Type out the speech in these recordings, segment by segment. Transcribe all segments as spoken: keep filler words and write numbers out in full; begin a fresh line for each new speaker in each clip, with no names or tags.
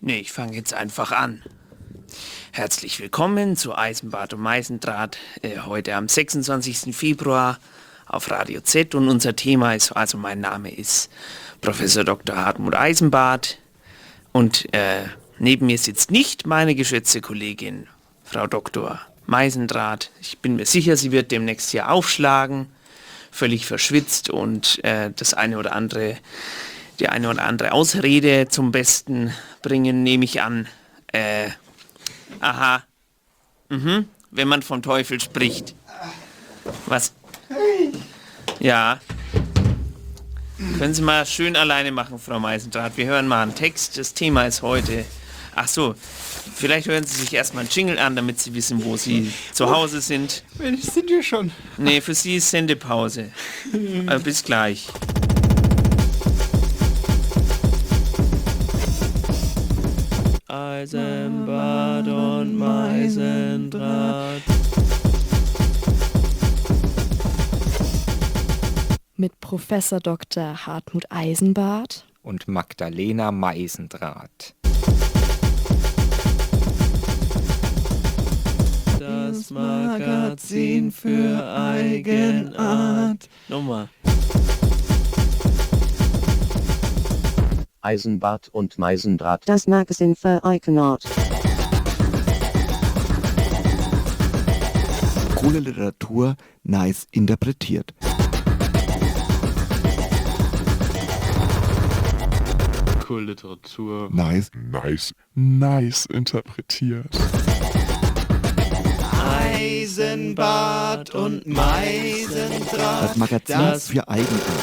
Nee, ich fange jetzt einfach an. Herzlich willkommen zu Eisenbart und Meisendraht, äh, heute am sechsundzwanzigsten Februar auf Radio Z, und unser Thema ist, also mein Name ist Professor Doktor Hartmut Eisenbart, und äh, neben mir sitzt nicht meine geschätzte Kollegin Frau Doktor Meisendraht. Ich bin mir sicher, sie wird demnächst hier aufschlagen, völlig verschwitzt und äh, das eine oder andere, die eine oder andere Ausrede zum Besten bringen, nehme ich an. Äh, aha. Mhm. Wenn man vom Teufel spricht. Was? Ja. Können Sie mal schön alleine machen, Frau Meisendraht. Wir hören mal einen Text. Das Thema ist heute... Ach so, vielleicht hören Sie sich erstmal einen Jingle an, damit Sie wissen, wo Sie zu Hause sind.
Mensch, sind wir schon?
Nee, für Sie ist Sendepause. äh, bis gleich. Eisenbart und Meisendraht.
Mit Professor Doktor Hartmut Eisenbart
und Magdalena Meisendraht.
Das Magazin für Eigenart. Nochmal.
Eisenbart und Meisendraht.
Das Magazin für Eigenart.
Coole Literatur, nice interpretiert.
Coole Literatur.
Nice, nice, nice interpretiert.
Eisenbart und Meisendraht.
Das Magazin
das
für Eigenart.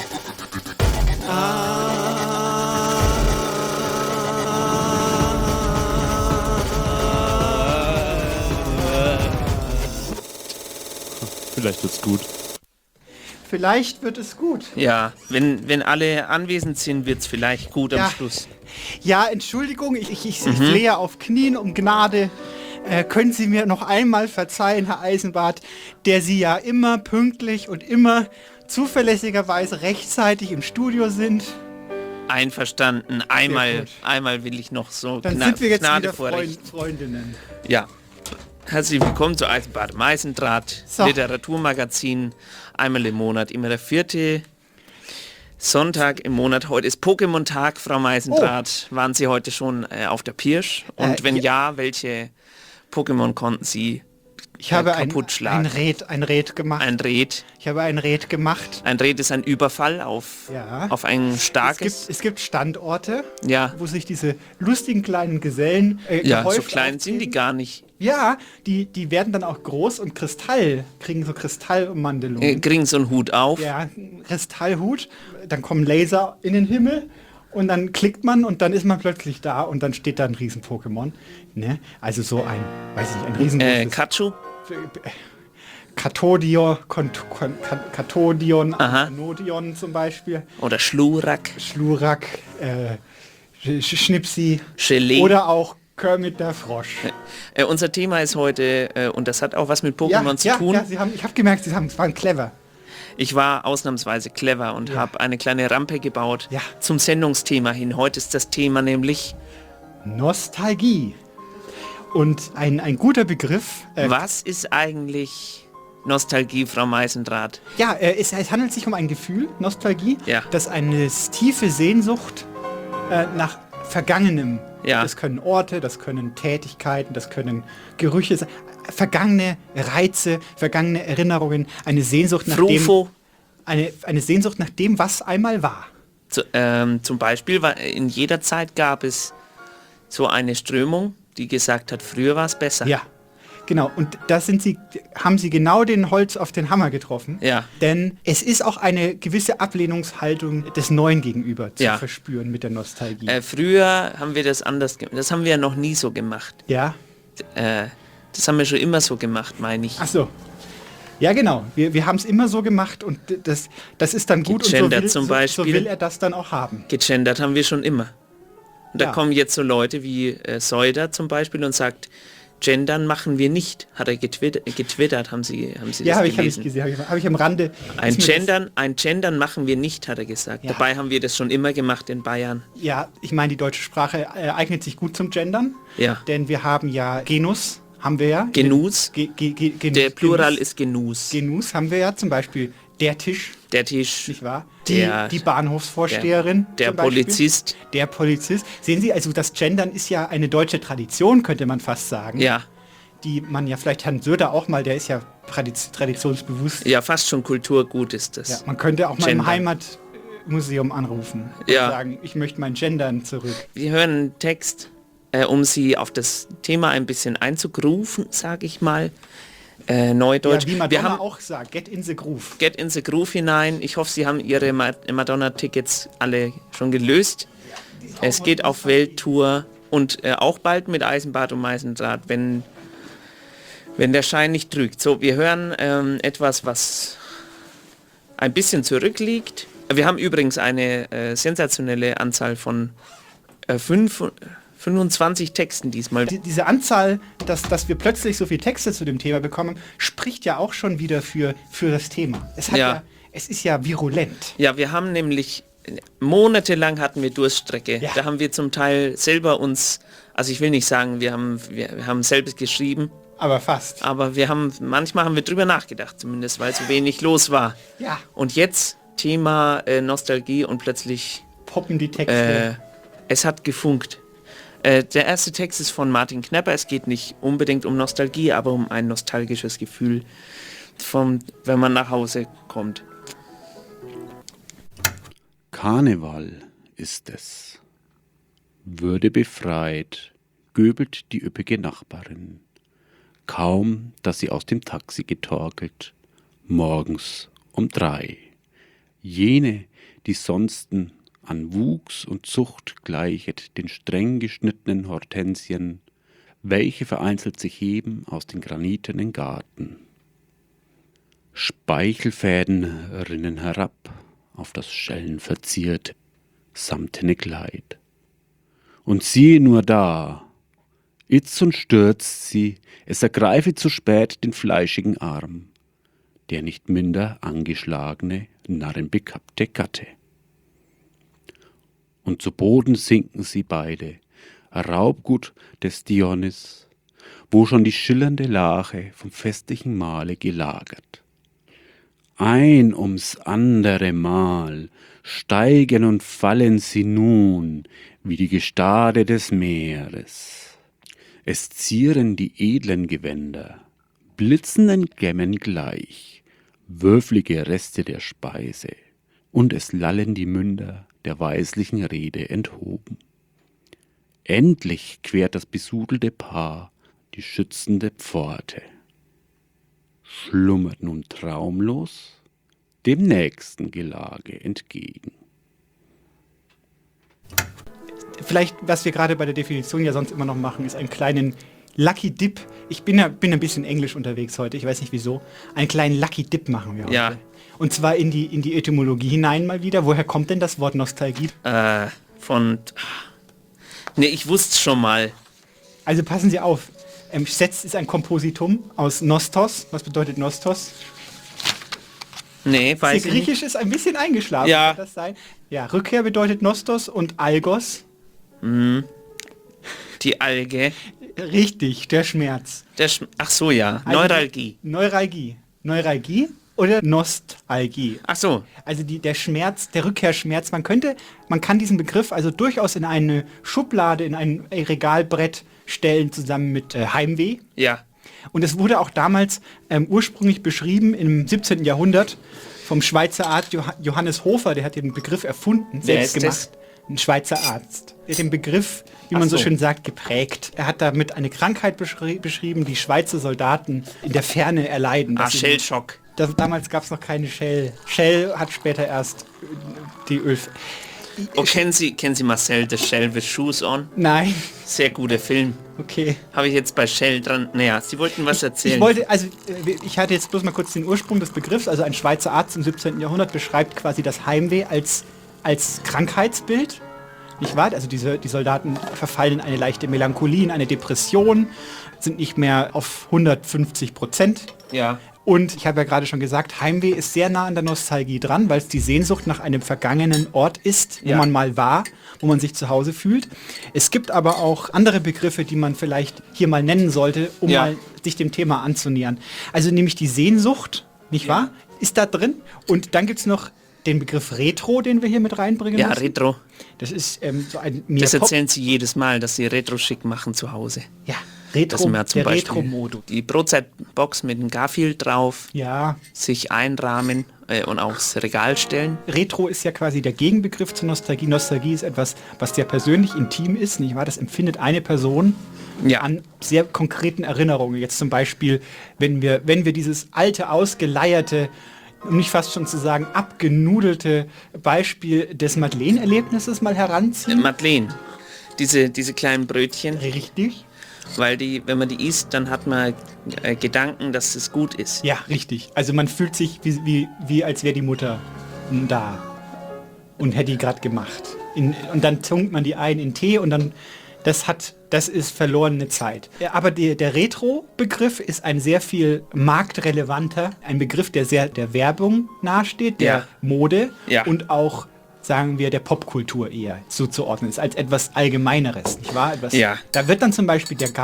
Vielleicht wird's gut.
Vielleicht wird es gut.
Ja, wenn, wenn alle anwesend sind, wird's vielleicht gut am
Ja.
Schluss.
Ja, Entschuldigung, ich, ich, ich flehe auf Knien um Gnade. Äh, können Sie mir noch einmal verzeihen, Herr Eisenbart, der Sie ja immer pünktlich und immer zuverlässigerweise rechtzeitig im Studio sind.
Einverstanden. Einmal,
gut.
einmal will ich noch so
Dann
Gna-
sind wir jetzt
Gnade
wieder
vor
Freund,
Recht.
Freundinnen.
Ja. Herzlich willkommen zu Eisenbart und Meisendraht,
So.
Literaturmagazin, einmal im Monat, immer der vierte Sonntag im Monat. Heute ist Pokémon-Tag, Frau Meisendraht. Waren Sie heute schon äh, auf der Pirsch? Und
Äh,
wenn
ja.
ja, welche Pokémon konnten Sie
Ich habe
äh,
ein,
kaputt
ein
schlagen?
Red, ein Red gemacht.
Ein Red.
Ich habe ein Red gemacht.
Ein Red ist ein Überfall auf,
Ja.
auf ein
Es
starkes...
gibt, es gibt Standorte,
Ja.
wo sich diese lustigen kleinen Gesellen äh,
Ja, so
gehäuft
klein sind die
auftreten.
gar nicht.
Ja, die, die werden dann auch groß und Kristall, kriegen so Kristallummandelungen.
Äh, kriegen so einen Hut auf.
Ja, Kristallhut, dann kommen Laser in den Himmel und dann klickt man und dann ist man plötzlich da und dann steht da ein Riesen-Pokémon. Ne? Also so ein, weiß ich nicht, ein riesengroßes...
Äh, Kachu?
Katodion, Kont- Kon- Ka- Katodion,
Aha.
Anodion zum Beispiel,
Oder Schlurak?
Schlurak, äh, Sch- Schnipsi
Gelee?
oder auch Kermit der Frosch.
Äh, unser Thema ist heute, äh, und das hat auch was mit
Ja,
Pokémon zu
ja,
tun.
ja, Sie haben, ich habe gemerkt, Sie haben, waren clever.
Ich war ausnahmsweise clever und habe eine kleine Rampe gebaut
Ja.
zum Sendungsthema hin. Heute ist das Thema nämlich,
Nostalgie. Und ein, ein guter Begriff. Äh,
was ist eigentlich Nostalgie, Frau Meisendraht?
Ja, äh, es, es handelt sich um ein Gefühl, Nostalgie,
Ja.
das eine tiefe Sehnsucht äh, nach Vergangenem.
Ja.
Das können Orte, das können Tätigkeiten, das können Gerüche sein. Vergangene Reize, vergangene Erinnerungen, eine Sehnsucht nach dem,
Frufo?
eine, eine Sehnsucht nach dem, was einmal war.
Zu, ähm, zum Beispiel, weil in jeder Zeit gab es so eine Strömung, die gesagt hat, früher war es besser.
Ja, genau. Und da sind sie, haben sie genau den Holz auf den Hammer getroffen.
Ja.
Denn es ist auch eine gewisse Ablehnungshaltung des Neuen gegenüber zu
Ja.
verspüren mit der Nostalgie.
Äh, früher haben wir das anders gemacht. Das haben wir ja noch nie so gemacht.
ja.
Äh, das haben wir schon immer so gemacht, meine ich.
Ach so. Ja, genau. Wir, wir haben es immer so gemacht und das, das ist dann gut und so
Gegendert
will,
zum
so, so
Beispiel.
will er das dann auch haben.
Gegendert haben wir schon immer. Und da
Ja.
kommen jetzt so Leute wie äh, Seuder zum Beispiel und sagt, Gendern machen wir nicht, hat er getwittert, getwittert haben Sie, haben Sie
Ja,
das
habe ich, hab
gelesen?
ich gesehen, habe ich, hab ich am Rande.
Ein
ist mir das-
Gendern, ein Gendern machen wir nicht, hat er gesagt.
Ja.
Dabei haben wir das schon immer gemacht in Bayern.
Ja, ich meine, die deutsche Sprache äh, eignet sich gut zum Gendern.
Ja.
Denn wir haben ja Genus, haben wir ja.
Genus.
Ge, ge, ge, Genus.
Der Plural
Genus.
ist Genus.
Genus haben wir ja, zum Beispiel der Tisch,
Der Tisch,
nicht wahr? Die,
Der-
die Bahnhofsvorsteherin.
der
zum Beispiel.
Polizist.
Der Polizist. Sehen Sie, also das Gendern ist ja eine deutsche Tradition, könnte man fast sagen.
ja,
Die man ja vielleicht Herrn Söder auch mal, der ist ja tradiz traditionsbewusst.
ja, fast schon Kulturgut ist das.
Ja, man könnte auch mal
Gendern.
im Heimatmuseum anrufen und
Ja.
sagen, ich möchte mein Gendern zurück.
Wir hören einen Text, äh, um Sie auf das Thema ein bisschen einzugrufen, sage ich mal. Äh, Neudeutsch.
Ja, wie
Wir
Madonna
haben
auch sagt, get in the groove.
Get in the Groove hinein. Ich hoffe, Sie haben Ihre Ma- Madonna-Tickets alle schon gelöst. Es geht auf Welttour und äh, auch bald mit Eisenbart und Meisendraht, wenn, wenn der Schein nicht trügt. So, wir hören ähm, etwas, was ein bisschen zurückliegt. Wir haben übrigens eine äh, sensationelle Anzahl von äh, fünf, fünfundzwanzig Texten diesmal.
Die, diese Anzahl, dass, dass wir plötzlich so viele Texte zu dem Thema bekommen, spricht ja auch schon wieder für, für das Thema. Es, hat ja.
Ja.
es ist ja virulent.
Ja, wir haben nämlich monatelang hatten wir Durststrecke.
Ja.
Da haben wir zum Teil selber uns, also ich will nicht sagen, wir haben, wir, wir haben selbst geschrieben,
Aber fast.
aber wir haben, manchmal haben wir drüber nachgedacht, zumindest, weil so wenig los war.
Ja.
Und jetzt Thema äh, Nostalgie und plötzlich,
Poppen die Texte.
äh, es hat gefunkt. Äh, der erste Text ist von Martin Knepper. Es geht nicht unbedingt um Nostalgie, aber um ein nostalgisches Gefühl, vom, wenn man nach Hause kommt.
Karneval ist es. Würde befreit, göbelt die üppige Nachbarin. Kaum, dass sie aus dem Taxi getorkelt, morgens um drei. Jene, die sonsten an Wuchs und Zucht gleichet den streng geschnittenen Hortensien, welche vereinzelt sich heben aus den granitenen Garten. Speichelfäden rinnen herab auf das schellenverzierte, samtene Kleid. Und siehe nur da, itzt und stürzt sie, es ergreife zu spät den fleischigen Arm, der nicht minder angeschlagene, narrenbekappte Gatte. Und zu Boden sinken sie beide, Raubgut des Dionys, wo schon die schillernde Lache vom festlichen Mahle gelagert. Ein ums andere Mal steigen und fallen sie nun wie die Gestade des Meeres. Es zieren die edlen Gewänder, blitzenden Gemmen gleich, würflige Reste der Speise, und es lallen die Münder der weislichen Rede enthoben. Endlich quert das besudelte Paar die schützende Pforte, schlummert nun traumlos dem nächsten Gelage entgegen.
Vielleicht, was wir gerade bei der Definition ja sonst immer noch machen, ist einen kleinen Lucky Dip. Ich bin, ja, bin ein bisschen englisch unterwegs heute, ich weiß nicht wieso. Einen kleinen Lucky Dip machen wir heute.
Ja.
Und zwar in die, in die Etymologie hinein mal wieder. Woher kommt denn das Wort Nostalgie?
Äh, von... Ne, ich wusste schon mal.
Also passen Sie auf. Ähm, Setz ist ein Kompositum aus Nostos. Was bedeutet Nostos?
Nee,
Der
weiß ich nicht.
Griechisch ist ein bisschen eingeschlafen.
Ja.
Kann das sein? Ja, Rückkehr bedeutet Nostos und Algos.
Die Alge.
Richtig, der Schmerz.
Der Sch Ach so, ja.
Also
Neuralgie.
Neuralgie. Neuralgie oder Nostalgie.
Ach so.
Also die, der Schmerz, der Rückkehrschmerz. Man könnte, man kann diesen Begriff also durchaus in eine Schublade, in ein Regalbrett stellen, zusammen mit äh, Heimweh.
Ja.
Und es wurde auch damals ähm, ursprünglich beschrieben im siebzehnten Jahrhundert vom Schweizer Arzt Joh Johannes Hofer, der hat den Begriff erfunden,
Wer
selbst
ist
gemacht. Ein Schweizer Arzt. Der hat den Begriff, wie
Ach
man so
so.
schön sagt, geprägt. Er hat damit eine Krankheit beschri beschrieben, die Schweizer Soldaten in der Ferne erleiden.
Ah,
dass sie-
Shellshock.
Das, damals gab es noch keine Shell. Shell hat später erst äh, die Öl...
Oh, kennen Sie, kennen Sie Marcel the Shell with Shoes on?
Nein,
Sehr guter Film.
okay.
Habe ich jetzt bei Shell dran. Naja, Sie wollten was erzählen.
Ich wollte, also äh, ich hatte jetzt bloß mal kurz den Ursprung des Begriffs. Also ein Schweizer Arzt im siebzehnten Jahrhundert beschreibt quasi das Heimweh als, als Krankheitsbild. nicht wahr? Also diese, die Soldaten verfallen in eine leichte Melancholie, in eine Depression, sind nicht mehr auf hundertfünfzig Prozent.
Ja.
Und ich habe ja gerade schon gesagt, Heimweh ist sehr nah an der Nostalgie dran, weil es die Sehnsucht nach einem vergangenen Ort ist, wo
Ja.
man mal war, wo man sich zu Hause fühlt. Es gibt aber auch andere Begriffe, die man vielleicht hier mal nennen sollte, um
Ja.
mal sich dem Thema anzunähern. Also nämlich die Sehnsucht, nicht wahr, ist da drin. Und dann gibt es noch den Begriff Retro, den wir hier mit reinbringen
Ja,
müssen.
Retro.
Das ist ähm, so ein mehr
Das
Pop-
erzählen sie jedes Mal, dass sie Retro schick machen zu Hause.
Ja,
Dass
Retro,
man zum
der
Beispiel
Retro-Modus.
die Brotzeitbox mit dem Garfield drauf
Ja,
sich einrahmen äh, und aufs Regal stellen.
Retro ist ja quasi der Gegenbegriff zur Nostalgie. Nostalgie ist etwas, was sehr persönlich intim ist, nicht wahr? Das empfindet eine Person
Ja.
an sehr konkreten Erinnerungen. Jetzt zum Beispiel, wenn wir, wenn wir dieses alte, ausgeleierte, um nicht fast schon zu sagen, abgenudelte Beispiel des Madeleine-Erlebnisses mal
Äh,
heranziehen.
Madeleine. Diese, diese kleinen Brötchen,
Richtig?
weil die, wenn man die isst, dann hat man äh, Gedanken, dass es gut ist.
Ja, richtig. Also man fühlt sich wie, wie, wie als wäre die Mutter da und hätte die gerade gemacht. In, und dann tunkt man die ein in Tee und dann, das hat, das ist verlorene Zeit. Ja, aber die, der Retro-Begriff ist ein sehr viel marktrelevanter, ein Begriff, der sehr der Werbung nahesteht, der
Ja.
Mode
Ja.
und auch, sagen wir, der Popkultur eher zuzuordnen ist, als etwas Allgemeineres, nicht wahr? Etwas,
Ja.
Da wird dann zum Beispiel der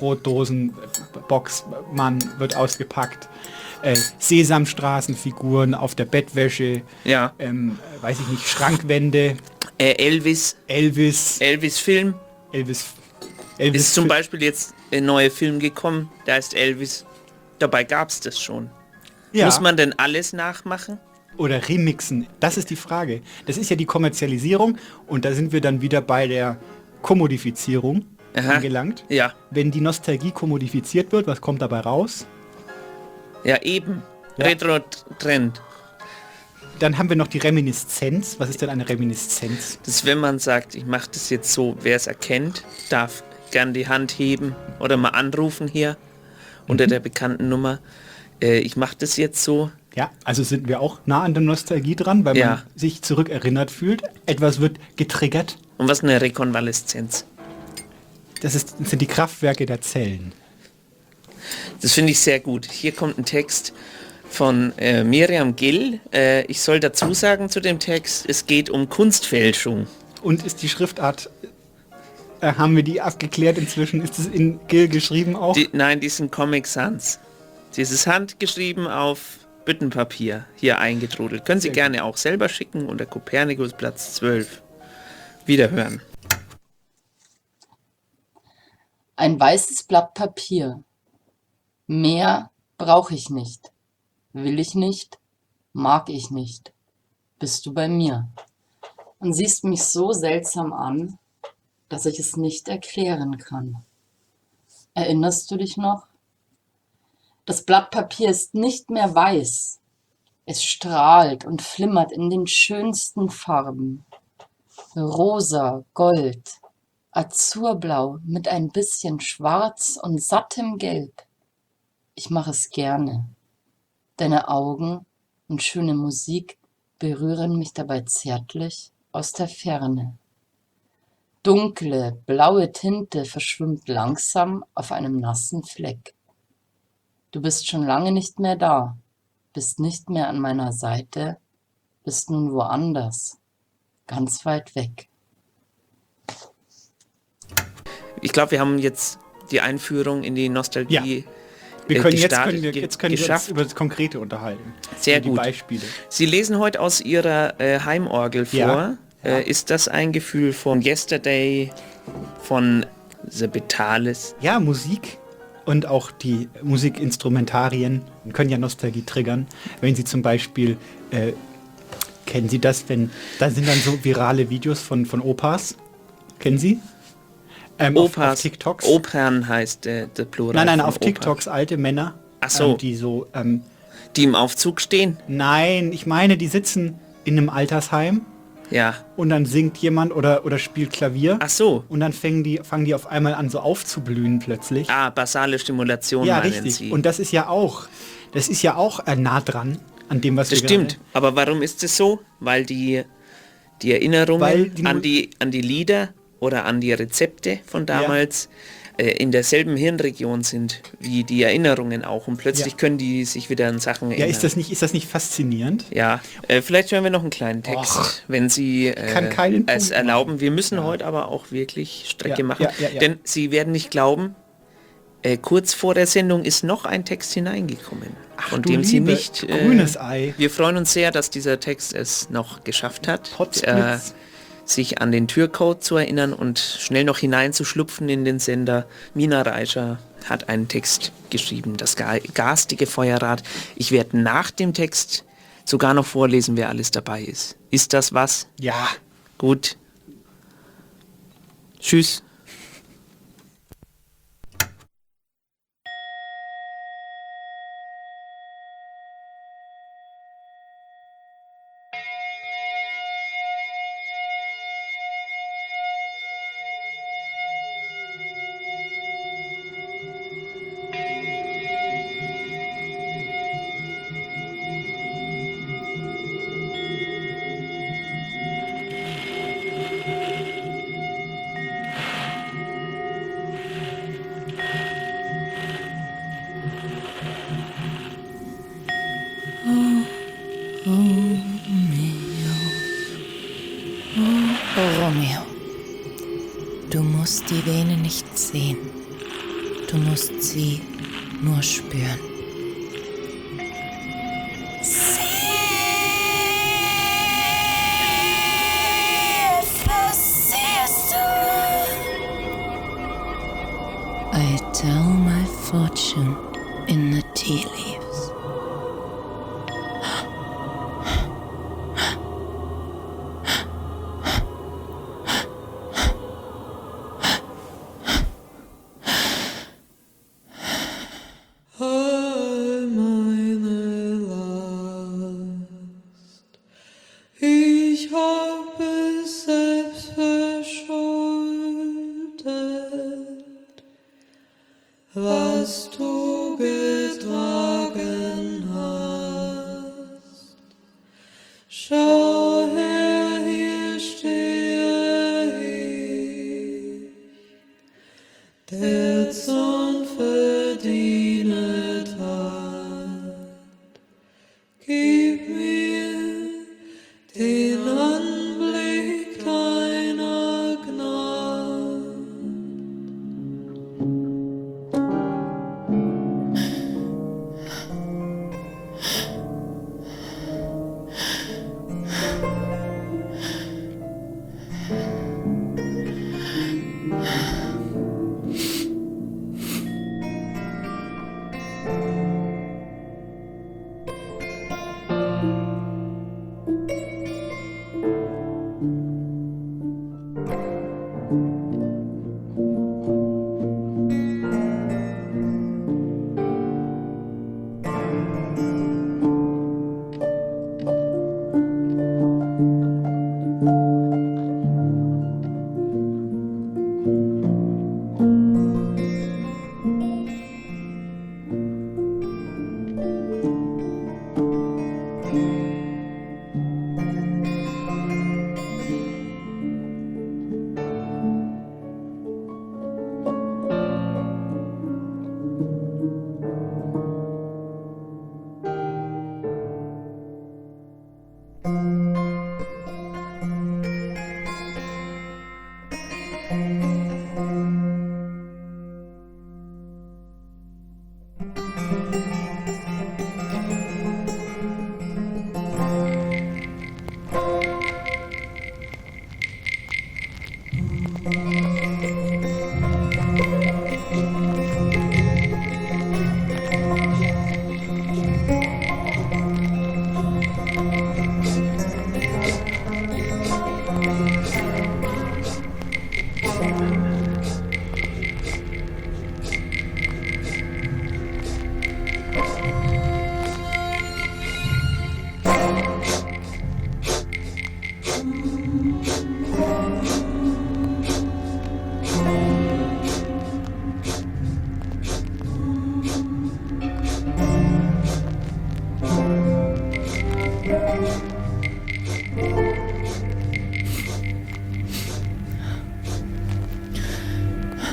Garfield-Brotdosen-Boxmann wird ausgepackt, äh, Sesamstraßenfiguren auf der Bettwäsche,
Ja.
ähm, äh, weiß ich nicht, Schrankwände,
Äh, Elvis,
Elvis,
Elvis-Film.
Elvis, Elvis
Ist zum Beispiel jetzt ein neuer Film gekommen, der heißt Elvis. Dabei gab es das schon.
ja.
Muss man denn alles nachmachen?
Oder remixen, das ist die Frage. Das ist ja die Kommerzialisierung und da sind wir dann wieder bei der Kommodifizierung
Aha.
angelangt.
Ja,
Wenn die Nostalgie kommodifiziert wird, was kommt dabei raus?
ja eben.
Ja.
Retro-Trend.
Dann haben wir noch die Reminiszenz. Was ist denn eine Reminiszenz?
Das ist, wenn man sagt, ich mache das jetzt so, wer es erkennt, darf gern die Hand heben oder mal anrufen hier unter
Mhm.
der bekannten Nummer. Äh, ich mache das jetzt so.
Ja, also sind wir auch nah an der Nostalgie dran, weil
Ja.
man sich zurückerinnert fühlt. Etwas wird getriggert.
Und was ist eine Rekonvaleszenz?
Das, ist, das sind die Kraftwerke der Zellen.
Das finde ich sehr gut. Hier kommt ein Text von äh, Miriam Gill. Äh, ich soll dazu sagen zu dem Text, es geht um Kunstfälschung.
Und ist die Schriftart, äh, haben wir die abgeklärt inzwischen? Ist es in Gill geschrieben auch?
Die, nein, die sind Comic Sans. Dieses handgeschrieben auf Büttenpapier hier eingetrudelt. Können Sie gerne auch selber schicken unter Kopernikus Platz zwölf. Wiederhören.
Ein weißes Blatt Papier. Mehr brauche ich nicht. Will ich nicht, mag ich nicht. Bist du bei mir? Und siehst mich so seltsam an, dass ich es nicht erklären kann. Erinnerst du dich noch? Das Blatt Papier ist nicht mehr weiß. Es strahlt und flimmert in den schönsten Farben. Rosa, Gold, Azurblau mit ein bisschen Schwarz und sattem Gelb. Ich mache es gerne. Deine Augen und schöne Musik berühren mich dabei zärtlich aus der Ferne. Dunkle, blaue Tinte verschwimmt langsam auf einem nassen Fleck. Du bist schon lange nicht mehr da, bist nicht mehr an meiner Seite, bist nun woanders, ganz weit weg.
Ich glaube, wir haben jetzt die Einführung in die Nostalgie
Ja. Wir
äh,
können, jetzt
gestartet,
können wir,
ge-
jetzt können wir uns
geschafft.
über das Konkrete unterhalten.
Sehr
über die
gut.
Beispiele.
Sie lesen heute aus Ihrer äh, Heimorgel vor.
Ja.
Äh, ist das ein Gefühl von Yesterday, von The Betalis?
Ja, Musik und auch die Musikinstrumentarien können ja Nostalgie triggern. Wenn Sie zum Beispiel, äh, kennen Sie das, wenn, da sind dann so virale Videos von, von Opas. Kennen Sie? Ähm, auf,
Opas,
auf TikToks.
Opern heißt der, der Plural.
Nein, nein,
von
auf
Oper.
TikToks alte Männer.
Ach so.
Ähm, die so, ähm,
Die im Aufzug stehen?
nein, ich meine, die sitzen in einem Altersheim
Ja.
und dann singt jemand oder, oder spielt Klavier.
Ach so.
Und dann fangen die, fangen die auf einmal an, so aufzublühen plötzlich.
Ah, basale Stimulation
Ja,
meinen
richtig.
Sie.
Und das ist ja auch, das ist ja auch äh, nah dran an dem, was
das
wir
stimmt.
gerade-
Aber warum ist es so? Weil die, die Erinnerungen
Weil die
an,
Mu-
die, an die Lieder oder an die Rezepte von damals äh, in derselben Hirnregion sind wie die Erinnerungen auch. Und plötzlich
Ja.
können die sich wieder an Sachen
Ja,
erinnern.
ist das nicht, ist das nicht faszinierend?
Ja, äh, vielleicht hören wir noch einen kleinen Text,
Och,
wenn Sie äh,
kann keinen
es
Punkt
erlauben. Wir müssen
Ja.
heute aber auch wirklich Strecke
Ja,
machen,
ja, ja, ja.
denn Sie werden nicht glauben, äh, kurz vor der Sendung ist noch ein Text hineingekommen, von
du
dem Sie
Liebe,
nicht... Äh,
grünes Ei.
Wir freuen uns sehr, dass dieser Text es noch geschafft hat, äh,
Potzblitz.
sich an den Türcode zu erinnern und schnell noch hineinzuschlupfen in den Sender. Mina Reischer hat einen Text geschrieben, das ga- garstige Feuerrad. Ich werde nach dem Text sogar noch vorlesen, wer alles dabei ist. Ist das was?
Ja.
Gut. Tschüss.
Oh, Romeo, du musst die Vene nicht sehen. Du musst sie nur spüren. I tell my fortune in the tea leaves.
Ich hab es selbst verschuldet, was du getragen hast. Schau her, hier stehe ich, der Zorn verdient hat. Gib mir den Anblick deiner Gnade.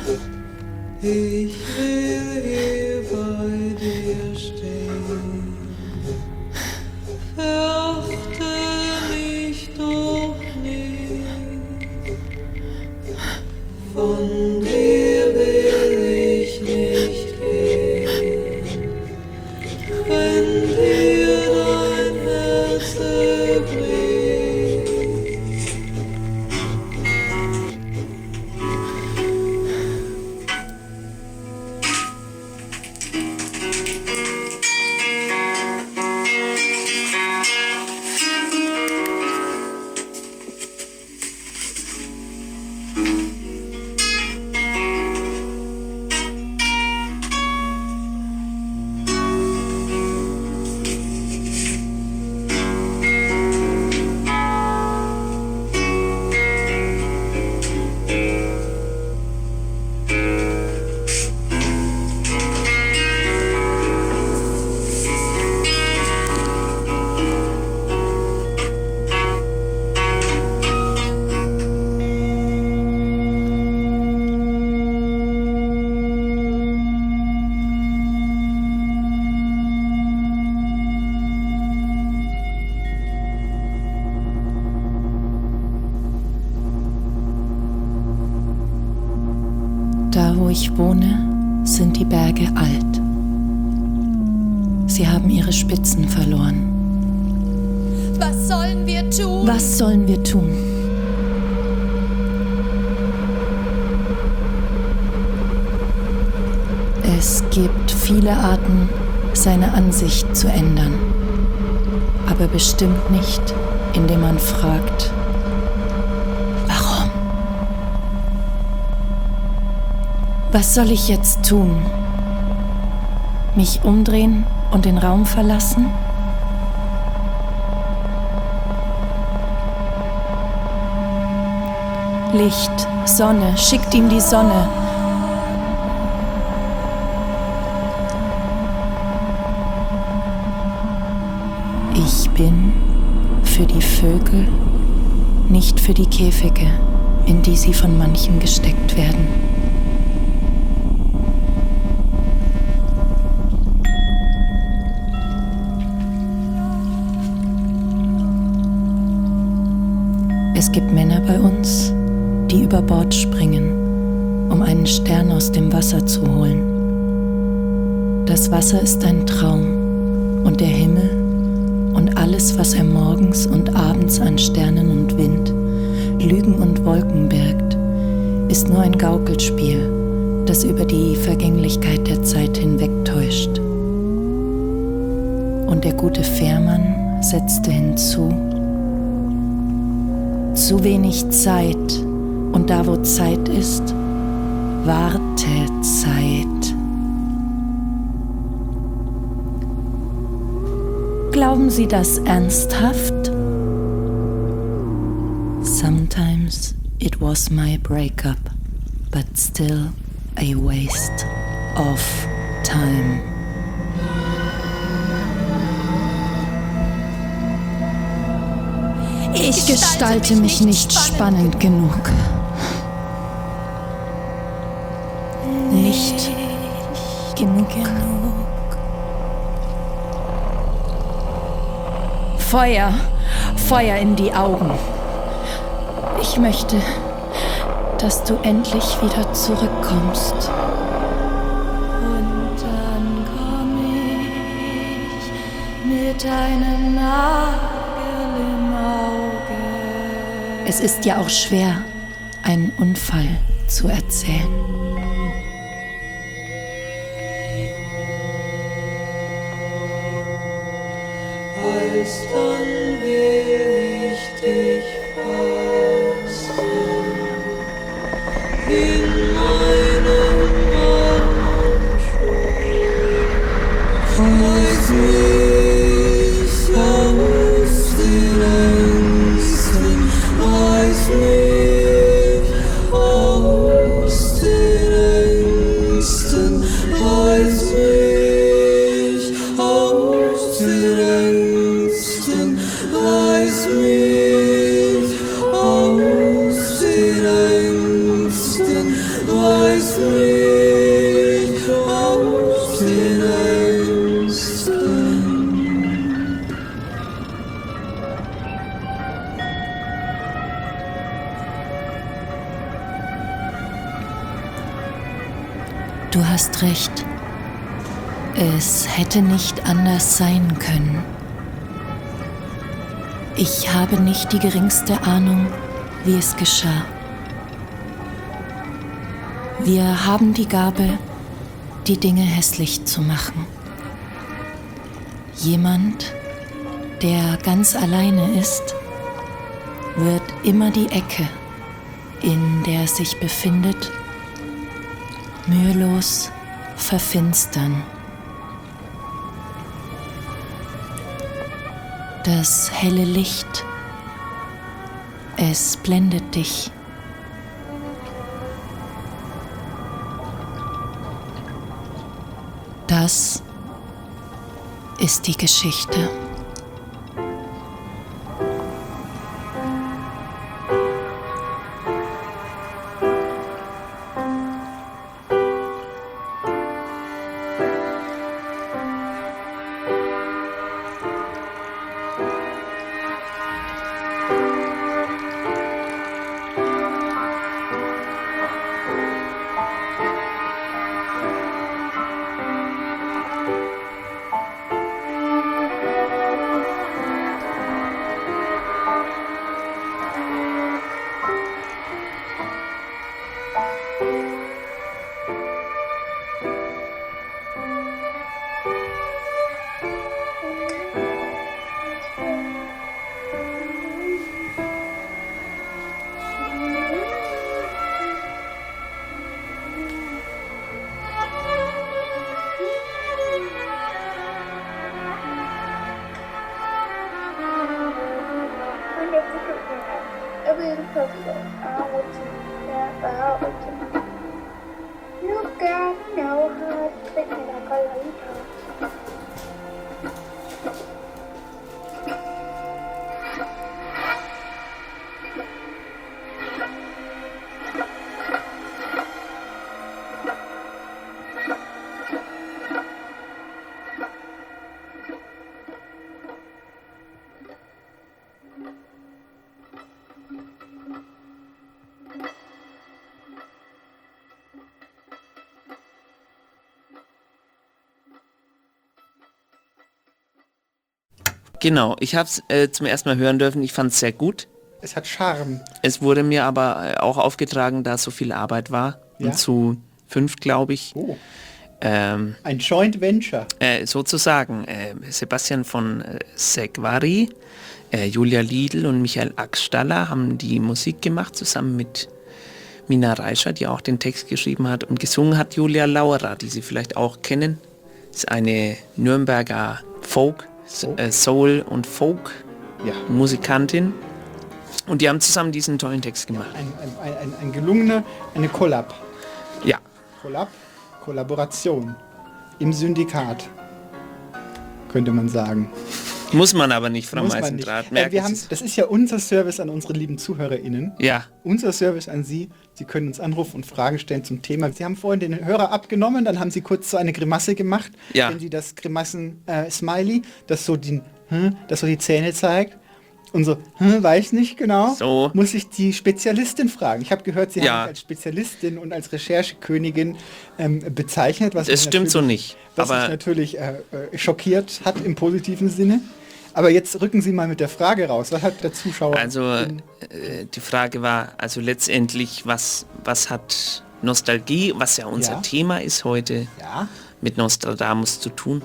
Ich will hier bei dir stehen. Verachte mich doch nicht. Von dir will ich nicht gehen. Wenn dir dein Herz erbricht.
Da, wo ich wohne, sind die Berge alt. Sie haben ihre Spitzen verloren.
Was sollen wir tun?
Was sollen wir tun? Es gibt viele Arten, seine Ansicht zu ändern, aber bestimmt nicht, indem man fragt, warum? Was soll ich jetzt tun? Mich umdrehen und den Raum verlassen? Licht, Sonne, schickt ihm die Sonne. Ich bin für die Vögel, nicht für die Käfige, in die sie von manchen gesteckt werden. Es gibt Männer bei uns, die über Bord springen, um einen Stern aus dem Wasser zu holen. Das Wasser ist ein Traum und der Himmel und alles, was er morgens und abends an Sternen und Wind, Lügen und Wolken birgt, ist nur ein Gaukelspiel, das über die Vergänglichkeit der Zeit hinwegtäuscht. Und der gute Fährmann setzte hinzu: Zu wenig Zeit, und da wo Zeit ist, Wartezeit. Glauben Sie das ernsthaft? Sometimes it was my breakup, but still a waste of time. Ich gestalte mich nicht spannend genug. Nicht genug. Feuer, Feuer in die Augen. Ich möchte, dass du endlich wieder zurückkommst. Und dann komm ich mit einem Nagel im Auge. Es ist ja auch schwer, einen Unfall zu erzählen.
Dann will ich dich fassen in meinem Armschoß. Reiß mich aus den Ängsten, reiß mich aus den Ängsten, reiß mich aus den Ängsten. Reiß mich aus den Ängsten,
Du hast recht. Es hätte nicht anders sein können. Ich habe nicht die geringste Ahnung, wie es geschah. Wir haben die Gabe, die Dinge hässlich zu machen. Jemand, der ganz alleine ist, wird immer die Ecke, in der er sich befindet, mühelos verfinstern. Das helle Licht, es blendet dich. Das ist die Geschichte.
Genau, ich habe es äh, zum ersten Mal hören dürfen. Ich fand es sehr gut.
Es hat Charme.
Es wurde mir aber äh, auch aufgetragen, da so viel Arbeit war.
Ja?
Und zu fünf, glaube ich.
Oh.
Ähm,
Ein Joint Venture.
Äh, sozusagen. Äh, Sebastian von äh, Segvari, äh, Julia Liedl und Michael Axstaller haben die Musik gemacht, zusammen mit Mina Reischer, die auch den Text geschrieben hat. Und gesungen hat Julia Laurer, die Sie vielleicht auch kennen. Ist eine Nürnberger Folk,
Oh.
äh, Soul- und
Ja.
Folk-Musikantin. Und die haben zusammen diesen tollen Text gemacht.
Ein, ein, ein, ein gelungener, eine Collab.
Ja.
Collab, Kollaboration. Im Syndikat. Könnte man sagen.
Muss man aber nicht, Frau
Muss man nicht.
Meisendrath.
Äh, wir haben, das ist ja unser Service an unsere lieben ZuhörerInnen.
Ja.
Unser Service an Sie. Sie können uns anrufen und Fragen stellen zum Thema. Sie haben vorhin den Hörer abgenommen, dann haben Sie kurz so eine Grimasse gemacht.
Ja.
Wenn Sie das Grimassen-Smiley, das so die, hm, das so die Zähne zeigt. Und so, hm, weiß nicht genau.
So.
Muss ich die Spezialistin fragen. Ich habe gehört, Sie
Ja.
haben mich als Spezialistin und als Recherchekönigin ähm, bezeichnet. Was
Das
mich
stimmt so
natürlich-
nicht.
Was
Aber
mich natürlich äh, äh, schockiert hat im positiven Sinne. Aber jetzt rücken Sie mal mit der Frage raus. Was hat der Zuschauer?
Also äh, die Frage war also letztendlich, was, was hat Nostalgie, was ja unser
Ja.
Thema ist heute,
Ja.
mit Nostradamus zu tun?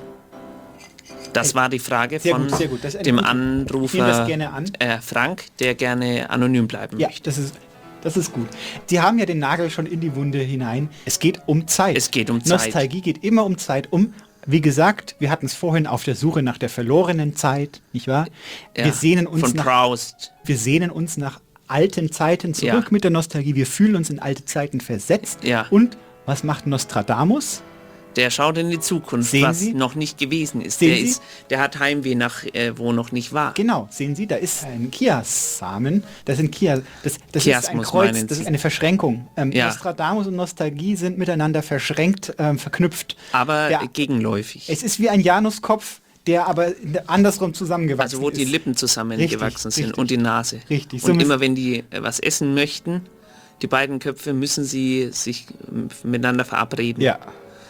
Das war die Frage
Sehr
von
gut, sehr gut. Das ist eine
dem
gute- Ich nehme
Anrufer
das gerne an.
Äh, Frank, der gerne anonym bleiben
Ja,
möchte.
das ist, das ist gut. Sie haben ja den Nagel schon in die Wunde hinein. Es geht um Zeit.
Es geht um Zeit.
Nostalgie geht immer um Zeit, um, wie gesagt, wir hatten es vorhin auf der Suche nach der verlorenen Zeit, nicht wahr?
Ja,
wir sehnen uns
von
nach,
Proust.
wir sehnen uns nach alten Zeiten zurück
Ja.
mit der Nostalgie. Wir fühlen uns in alte Zeiten versetzt.
Ja.
Und was macht Nostradamus?
Der schaut in die Zukunft,
Sehen
was
Sie?
noch nicht gewesen ist.
Sehen
Der,
Sie?
ist der hat Heimweh nach, äh, wo noch nicht war.
Genau, sehen Sie, da ist ein Chiassamen. Das sind Chia, das, das ist ein
Chiasmus
Kreuz,
meinen
das
Sie?
ist eine Verschränkung. Ähm,
Ja.
Nostradamus und Nostalgie sind miteinander verschränkt, ähm, verknüpft.
Aber
Ja.
äh, gegenläufig.
Es ist wie ein Januskopf, der aber andersrum zusammengewachsen
Also wo die
ist.
Lippen zusammengewachsen
Richtig,
sind
richtig.
und die Nase.
Richtig, so
Und
müssen-
immer wenn die äh, was essen möchten, Die beiden Köpfe müssen sie sich miteinander verabreden.
Ja.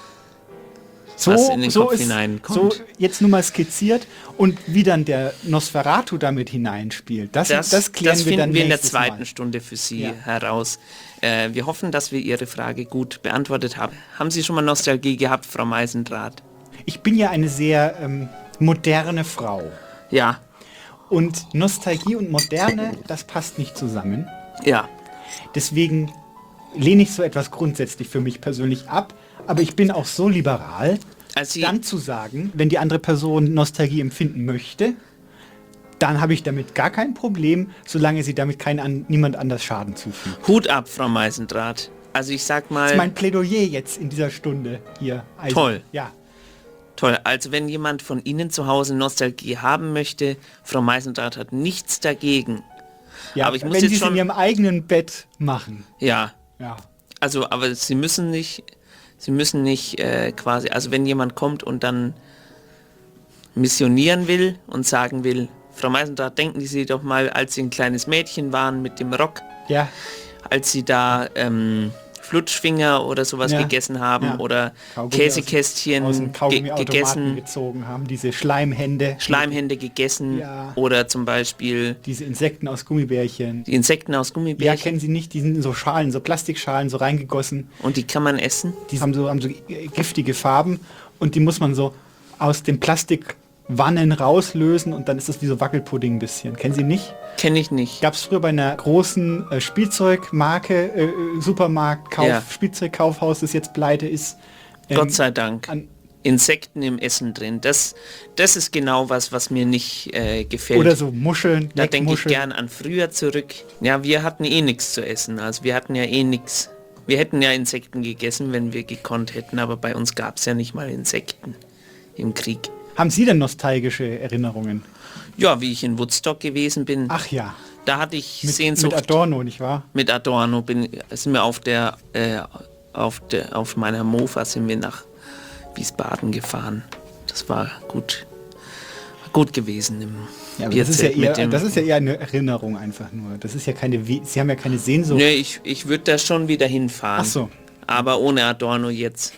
So,
was in den
so
Kopf
ist
hineinkommt.
so jetzt nur mal skizziert und wie dann der Nosferatu damit hineinspielt. Das, das, das klären
das
wir
finden
dann
wir in der
nächstes
zweiten
Mal.
Stunde für Sie
Ja.
heraus. Äh, wir hoffen, dass wir Ihre Frage gut beantwortet haben. Haben Sie schon mal Nostalgie gehabt, Frau Meisendrath?
Ich bin ja eine sehr ähm, moderne Frau.
Ja.
Und Nostalgie und Moderne, das passt nicht zusammen.
Ja.
Deswegen lehne ich so etwas grundsätzlich für mich persönlich ab. Aber ich bin auch so liberal,
Also
dann zu sagen, wenn die andere Person Nostalgie empfinden möchte, dann habe ich damit gar kein Problem, solange sie damit kein an, niemand anders Schaden zufügt.
Hut ab, Frau Meisendrath. Also ich sag mal...
Das ist mein Plädoyer jetzt in dieser Stunde hier. Also,
Toll.
Ja.
Toll. Also wenn jemand von Ihnen zu Hause Nostalgie haben möchte, Frau Meisendrath hat nichts dagegen.
Ja,
aber ich muss
wenn
jetzt
sie es
schon...
in ihrem eigenen Bett machen.
Ja.
Ja.
Also, aber Sie müssen nicht... Sie müssen nicht äh, quasi... Also wenn jemand kommt und dann missionieren will und sagen will, Frau Meisendrath, denken Sie doch mal, als Sie ein kleines Mädchen waren mit dem Rock,
Ja.
als Sie da ähm, Flutschfinger oder sowas
Ja.
gegessen haben
Ja.
oder
Kaugummi
Käsekästchen
aus dem
ge
Kaugummiautomaten
gegessen,
gezogen haben, diese Schleimhände.
Schleimhände gegessen
Ja.
oder zum Beispiel
Diese Insekten aus Gummibärchen.
die Insekten aus
Ja,
Gummibärchen
kennen Sie nicht, die sind in so Schalen, so Plastikschalen, so reingegossen.
und die kann man essen.
Die haben so, haben so giftige Farben und die muss man so aus dem Plastikwannen rauslösen und dann ist das wie so Wackelpudding ein bisschen. Kennen Sie nicht?
Kenne ich nicht.
Gab es früher bei einer großen äh, Spielzeugmarke, äh, Supermarkt, Kauf,
Ja.
Spielzeugkaufhaus, das jetzt pleite ist. ähm,
Gott sei Dank.
an-
Insekten im Essen drin. Das, das ist genau was, was mir nicht äh, gefällt.
Oder so Muscheln,
Da denke ich
Leckmuscheln.
gern an früher zurück. Ja, wir hatten eh nichts zu essen. Also wir hatten ja eh nichts. Wir hätten ja Insekten gegessen, wenn wir gekonnt hätten, aber bei uns gab es ja nicht mal Insekten im Krieg.
Haben Sie denn nostalgische Erinnerungen?
Ja, wie ich in Woodstock gewesen bin,
Ach ja,
da hatte ich
mit,
Sehnsucht.
mit Adorno, nicht wahr?
Mit Adorno bin, sind wir auf der, äh, auf der, auf meiner Mofa sind wir nach Wiesbaden gefahren. Das war gut, gut gewesen im
Ja, aber das ist ja,
Bierzelt mit
eher,
dem-
das ist ja eher eine Erinnerung einfach nur. Das ist ja keine, We Sie haben ja keine Sehnsucht.
Nee, ich, ich würde da schon wieder hinfahren.
Ach so.
Aber ohne Adorno jetzt.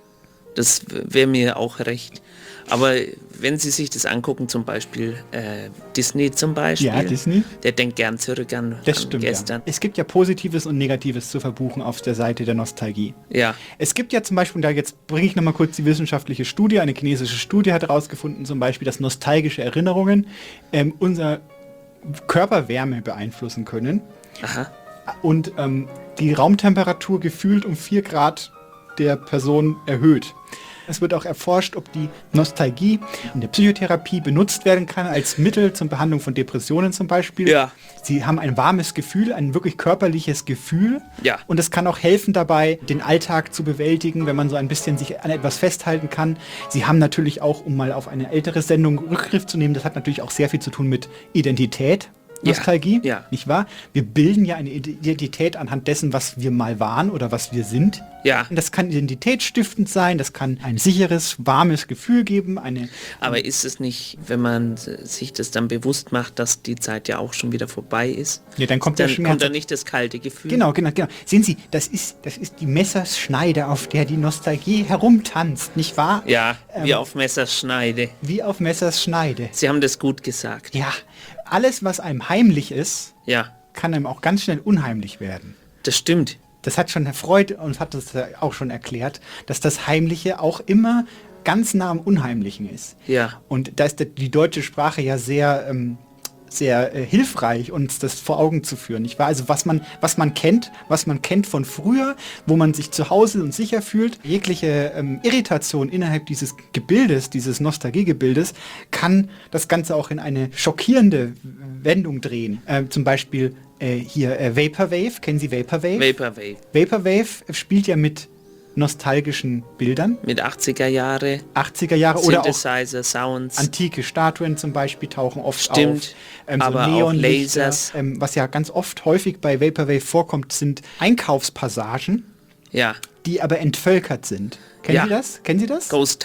Das wäre mir auch recht. Aber wenn Sie sich das angucken, zum Beispiel äh, Disney zum Beispiel.
Ja, Disney.
Der denkt gern zurück an,
Das
an
stimmt,
gestern.
ja. Es gibt ja Positives und Negatives zu verbuchen auf der Seite der Nostalgie.
Ja.
Es gibt ja zum Beispiel, da jetzt bringe ich nochmal kurz die wissenschaftliche Studie, eine chinesische Studie hat herausgefunden, zum Beispiel, dass nostalgische Erinnerungen ähm, unser Körperwärme beeinflussen können
Aha.
und ähm, die Raumtemperatur gefühlt um vier Grad der Person erhöht. Es wird auch erforscht, ob die Nostalgie in der Psychotherapie benutzt werden kann als Mittel zur Behandlung von Depressionen zum Beispiel.
Ja.
Sie haben ein warmes Gefühl, ein wirklich körperliches Gefühl.
Ja.
Und es kann auch helfen dabei, den Alltag zu bewältigen, wenn man so ein bisschen sich an etwas festhalten kann. Sie haben natürlich auch, um mal auf eine ältere Sendung Rückgriff zu nehmen, das hat natürlich auch sehr viel zu tun mit Identität. Nostalgie,
Ja.
nicht wahr? Wir bilden ja eine Identität anhand dessen, was wir mal waren oder was wir sind.
Ja.
Und das kann identitätsstiftend sein, das kann ein sicheres, warmes Gefühl geben, eine...
Aber ist es nicht, wenn man sich das dann bewusst macht, dass die Zeit ja auch schon wieder vorbei ist?
Ja, dann kommt
dann
der Schmerz.
kommt da nicht das kalte Gefühl.
Genau, genau, genau. Sehen Sie, das ist, das ist die Messerschneide, auf der die Nostalgie herumtanzt, nicht wahr?
Ja, wie
Ähm,
auf Messerschneide.
Wie auf Messers Schneide.
Sie haben das gut gesagt.
Ja, alles, was einem heimlich ist,
Ja,
kann einem auch ganz schnell unheimlich werden.
das stimmt.
Das hat schon Herr Freud uns hat das ja auch schon erklärt, dass das Heimliche auch immer ganz nah am Unheimlichen ist.
Ja.
Und da ist die deutsche Sprache ja sehr, ähm, sehr äh, hilfreich, uns das vor Augen zu führen. Nicht wahr? Also was man, was man kennt, was man kennt von früher, wo man sich zu Hause und sicher fühlt, jegliche ähm, Irritation innerhalb dieses Gebildes, dieses Nostalgiegebildes, kann das Ganze auch in eine schockierende Wendung drehen. Ähm, zum Beispiel äh, hier äh, Vaporwave, kennen Sie Vaporwave?
Vaporwave.
Vaporwave spielt ja mit nostalgischen Bildern.
Mit achtziger Jahre,
achtziger Jahre oder auch
Synthesizer, Sounds.
antike Statuen zum Beispiel tauchen oft
Stimmt,
auf. Ähm, so
aber auch
Neonlichter.
Lasers.
Ähm, was ja ganz oft häufig bei Vaporwave vorkommt, sind Einkaufspassagen,
Ja,
die aber entvölkert sind. Kennen
Ja.
Sie das? Kennen Sie das?
Ghost Town.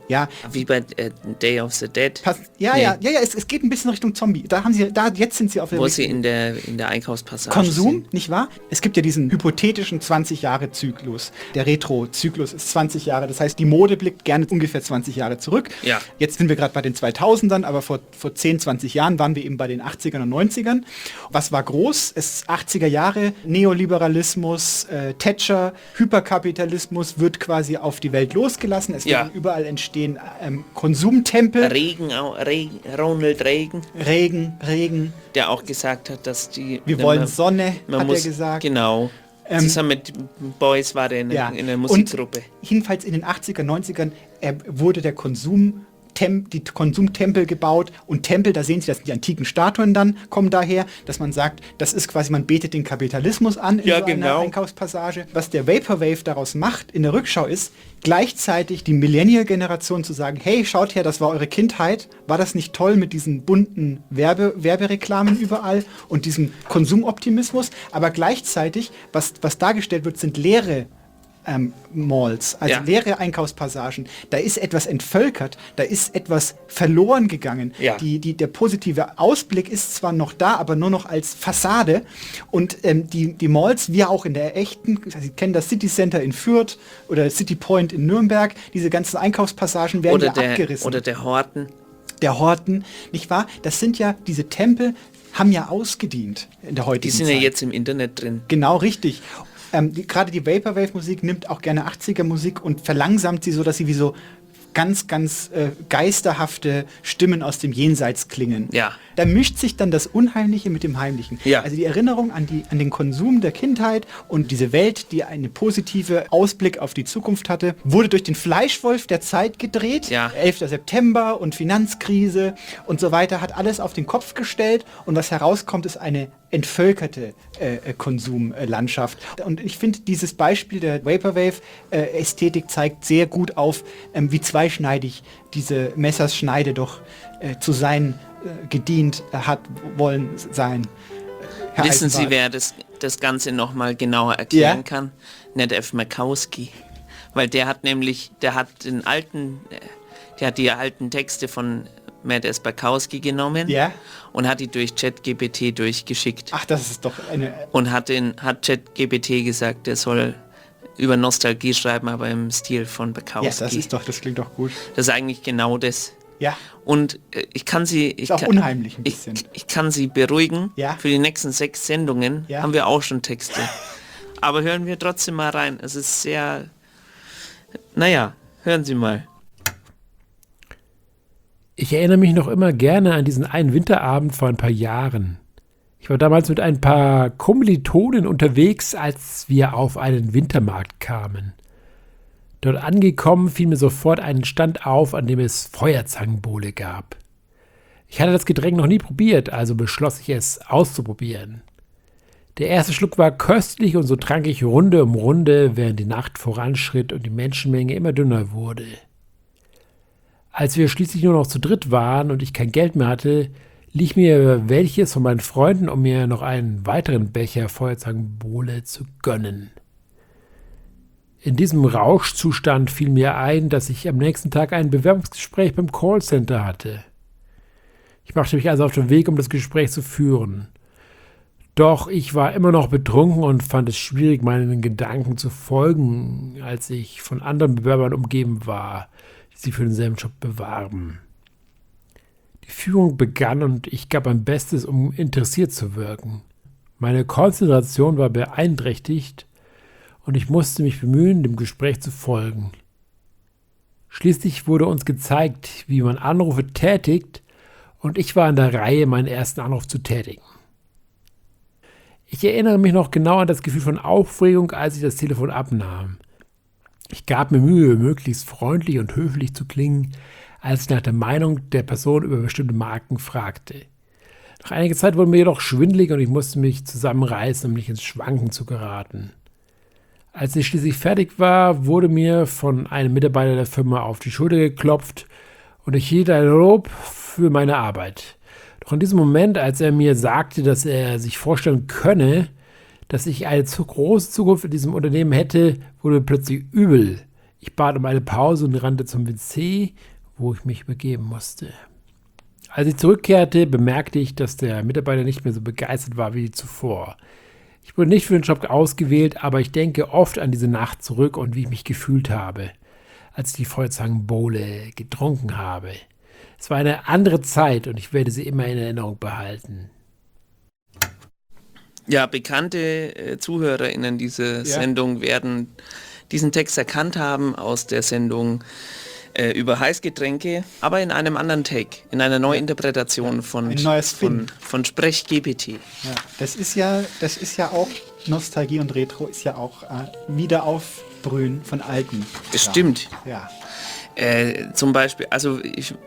Ja.
Wie bei äh, Day of the Dead.
Pass, ja,
Nee.
ja, ja, ja, es, es geht ein bisschen Richtung Zombie. Da haben sie, da, jetzt sind sie auf der
Wo sie in der, in der Einkaufspassage
Konsum,
sind.
nicht wahr? Es gibt ja diesen hypothetischen zwanzig-Jahre-Zyklus. Der Retro-Zyklus ist zwanzig Jahre. Das heißt, die Mode blickt gerne ungefähr zwanzig Jahre zurück.
Ja.
Jetzt sind wir gerade bei den zweitausendern, aber vor, vor zehn, zwanzig Jahren waren wir eben bei den achtzigern und neunzigern. Was war groß? Es ist achtziger Jahre, Neoliberalismus, äh, Thatcher, Hyperkapitalismus wird quasi auf die Welt losgelassen. Es
Ja.
werden überall entstehen ähm, Konsumtempel.
Regen, auch, Regen, Ronald Reagan,
Regen, Regen.
der auch gesagt hat, dass die...
Wir
na,
wollen
man-
Sonne,
man
hat
muss,
er gesagt.
Genau.
Ähm,
Zusammen mit Boys war der in,
Ja.
in der Musikgruppe.
Und jedenfalls in den achtziger, neunzigern äh, wurde der Konsum Tem- die Konsumtempel gebaut und Tempel, da sehen Sie, das sind die antiken Statuen dann, kommen daher, dass man sagt, das ist quasi, man betet den Kapitalismus an in
Ja,
so einer
genau.
Einkaufspassage. Was der Vaporwave daraus macht in der Rückschau ist, gleichzeitig die Millennial-Generation zu sagen, hey, schaut her, das war eure Kindheit, war das nicht toll mit diesen bunten Werbe Werbereklamen überall und diesem Konsumoptimismus, aber gleichzeitig, was, was dargestellt wird, sind leere Ähm, Malls, also
Ja.
leere Einkaufspassagen. Da ist etwas entvölkert, da ist etwas verloren gegangen.
Ja.
Die, die, der positive Ausblick ist zwar noch da, aber nur noch als Fassade. Und ähm, die, die Malls, wir auch in der echten, Sie kennen das City Center in Fürth oder City Point in Nürnberg, diese ganzen Einkaufspassagen werden
Oder
ja
der,
abgerissen.
oder der Horten.
der Horten, nicht wahr? Das sind ja, diese Tempel haben ja ausgedient in der heutigen
Die sind
Zeit.
ja jetzt im Internet drin.
Genau, richtig. Ähm, die, gerade die Vaporwave-Musik nimmt auch gerne achtziger-Musik und verlangsamt sie so, dass sie wie so ganz, ganz äh, geisterhafte Stimmen aus dem Jenseits klingen.
Ja.
Da mischt sich dann das Unheimliche mit dem Heimlichen.
Ja.
Also die Erinnerung an, die, an den Konsum der Kindheit und diese Welt, die einen positiven Ausblick auf die Zukunft hatte, wurde durch den Fleischwolf der Zeit gedreht.
Ja.
elfter September und Finanzkrise und so weiter hat alles auf den Kopf gestellt und was herauskommt, ist eine entvölkerte äh, äh, Konsumlandschaft. Und ich finde, dieses Beispiel der Vaporwave-Ästhetik zeigt sehr gut auf, ähm, wie zweischneidig diese Messerschneide doch äh, zu sein äh, gedient hat wollen sein. Herr
Wissen Sie,
Eisenbart.
wer das, das Ganze nochmal genauer erklären
Ja.
kann? Ned F. Makowski. Weil der hat nämlich, der hat den alten, äh, der hat die alten Texte von Matt S. Bakowski genommen
Ja.
und hat die durch ChatGPT durchgeschickt.
Ach, das ist doch eine...
Und hat, den, hat ChatGPT gesagt, der soll über Nostalgie schreiben, aber im Stil von Bakowski.
Ja, das ist doch, das klingt doch gut.
Das ist eigentlich genau das.
Ja.
Und äh, ich kann Sie... Ich
Ist auch
kann,
unheimlich ein
ich,
bisschen.
ich kann Sie beruhigen.
Ja.
Für die nächsten sechs Sendungen
Ja.
haben wir auch schon Texte. Aber hören wir trotzdem mal rein. Es ist sehr... Naja, hören Sie mal.
Ich erinnere mich noch immer gerne an diesen einen Winterabend vor ein paar Jahren. Ich war damals mit ein paar Kommilitonen unterwegs, als wir auf einen Wintermarkt kamen. Dort angekommen fiel mir sofort ein Stand auf, an dem es Feuerzangenbowle gab. Ich hatte das Getränk noch nie probiert, also beschloss ich es auszuprobieren. Der erste Schluck war köstlich und so trank ich Runde um Runde, während die Nacht voranschritt und die Menschenmenge immer dünner wurde. Als wir schließlich nur noch zu dritt waren und ich kein Geld mehr hatte, lieh ich mir welches von meinen Freunden, um mir noch einen weiteren Becher Feuerzangenbowle zu gönnen. In diesem Rauschzustand fiel mir ein, dass ich am nächsten Tag ein Bewerbungsgespräch beim Callcenter hatte. Ich machte mich also auf den Weg, um das Gespräch zu führen. Doch ich war immer noch betrunken und fand es schwierig, meinen Gedanken zu folgen, als ich von anderen Bewerbern umgeben war, die sich für denselben Job bewarben. Die Führung begann und ich gab mein Bestes, um interessiert zu wirken. Meine Konzentration war beeinträchtigt und ich musste mich bemühen, dem Gespräch zu folgen. Schließlich wurde uns gezeigt, wie man Anrufe tätigt, und ich war an der Reihe, meinen ersten Anruf zu tätigen. Ich erinnere mich noch genau an das Gefühl von Aufregung, als ich das Telefon abnahm. Ich gab mir Mühe, möglichst freundlich und höflich zu klingen, als ich nach der Meinung der Person über bestimmte Marken fragte. Nach einiger Zeit wurde mir jedoch schwindelig und ich musste mich zusammenreißen, um nicht ins Schwanken zu geraten. Als ich schließlich fertig war, wurde mir von einem Mitarbeiter der Firma auf die Schulter geklopft und ich hielt ein Lob für meine Arbeit. Doch in diesem Moment, als er mir sagte, dass er sich vorstellen könne, dass ich eine zu große Zukunft in diesem Unternehmen hätte, wurde mir plötzlich übel. Ich bat um eine Pause und rannte zum W C, wo ich mich begeben musste. Als ich zurückkehrte, bemerkte ich, dass der Mitarbeiter nicht mehr so begeistert war wie zuvor. Ich wurde nicht für den Job ausgewählt, aber ich denke oft an diese Nacht zurück und wie ich mich gefühlt habe, als ich die Feuerzangenbowle getrunken habe. Es war eine andere Zeit und ich werde sie immer in Erinnerung behalten.
Ja, bekannte äh, ZuhörerInnen dieser
Ja.
Sendung werden diesen Text erkannt haben aus der Sendung äh, über Heißgetränke, aber in einem anderen Take, in einer Neuinterpretation von,
Ein neues
von,
Spin.
von Sprech-G P T.
Ja, das ist ja, das ist ja auch, Nostalgie und Retro ist ja auch äh, Wiederaufbrühen von alten.
Das stimmt.
Ja.
Äh, zum Beispiel, also ich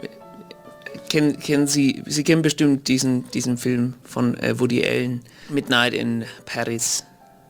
kennen kennen Sie, Sie kennen bestimmt diesen, diesen Film von äh, Woody Allen, Midnight in Paris.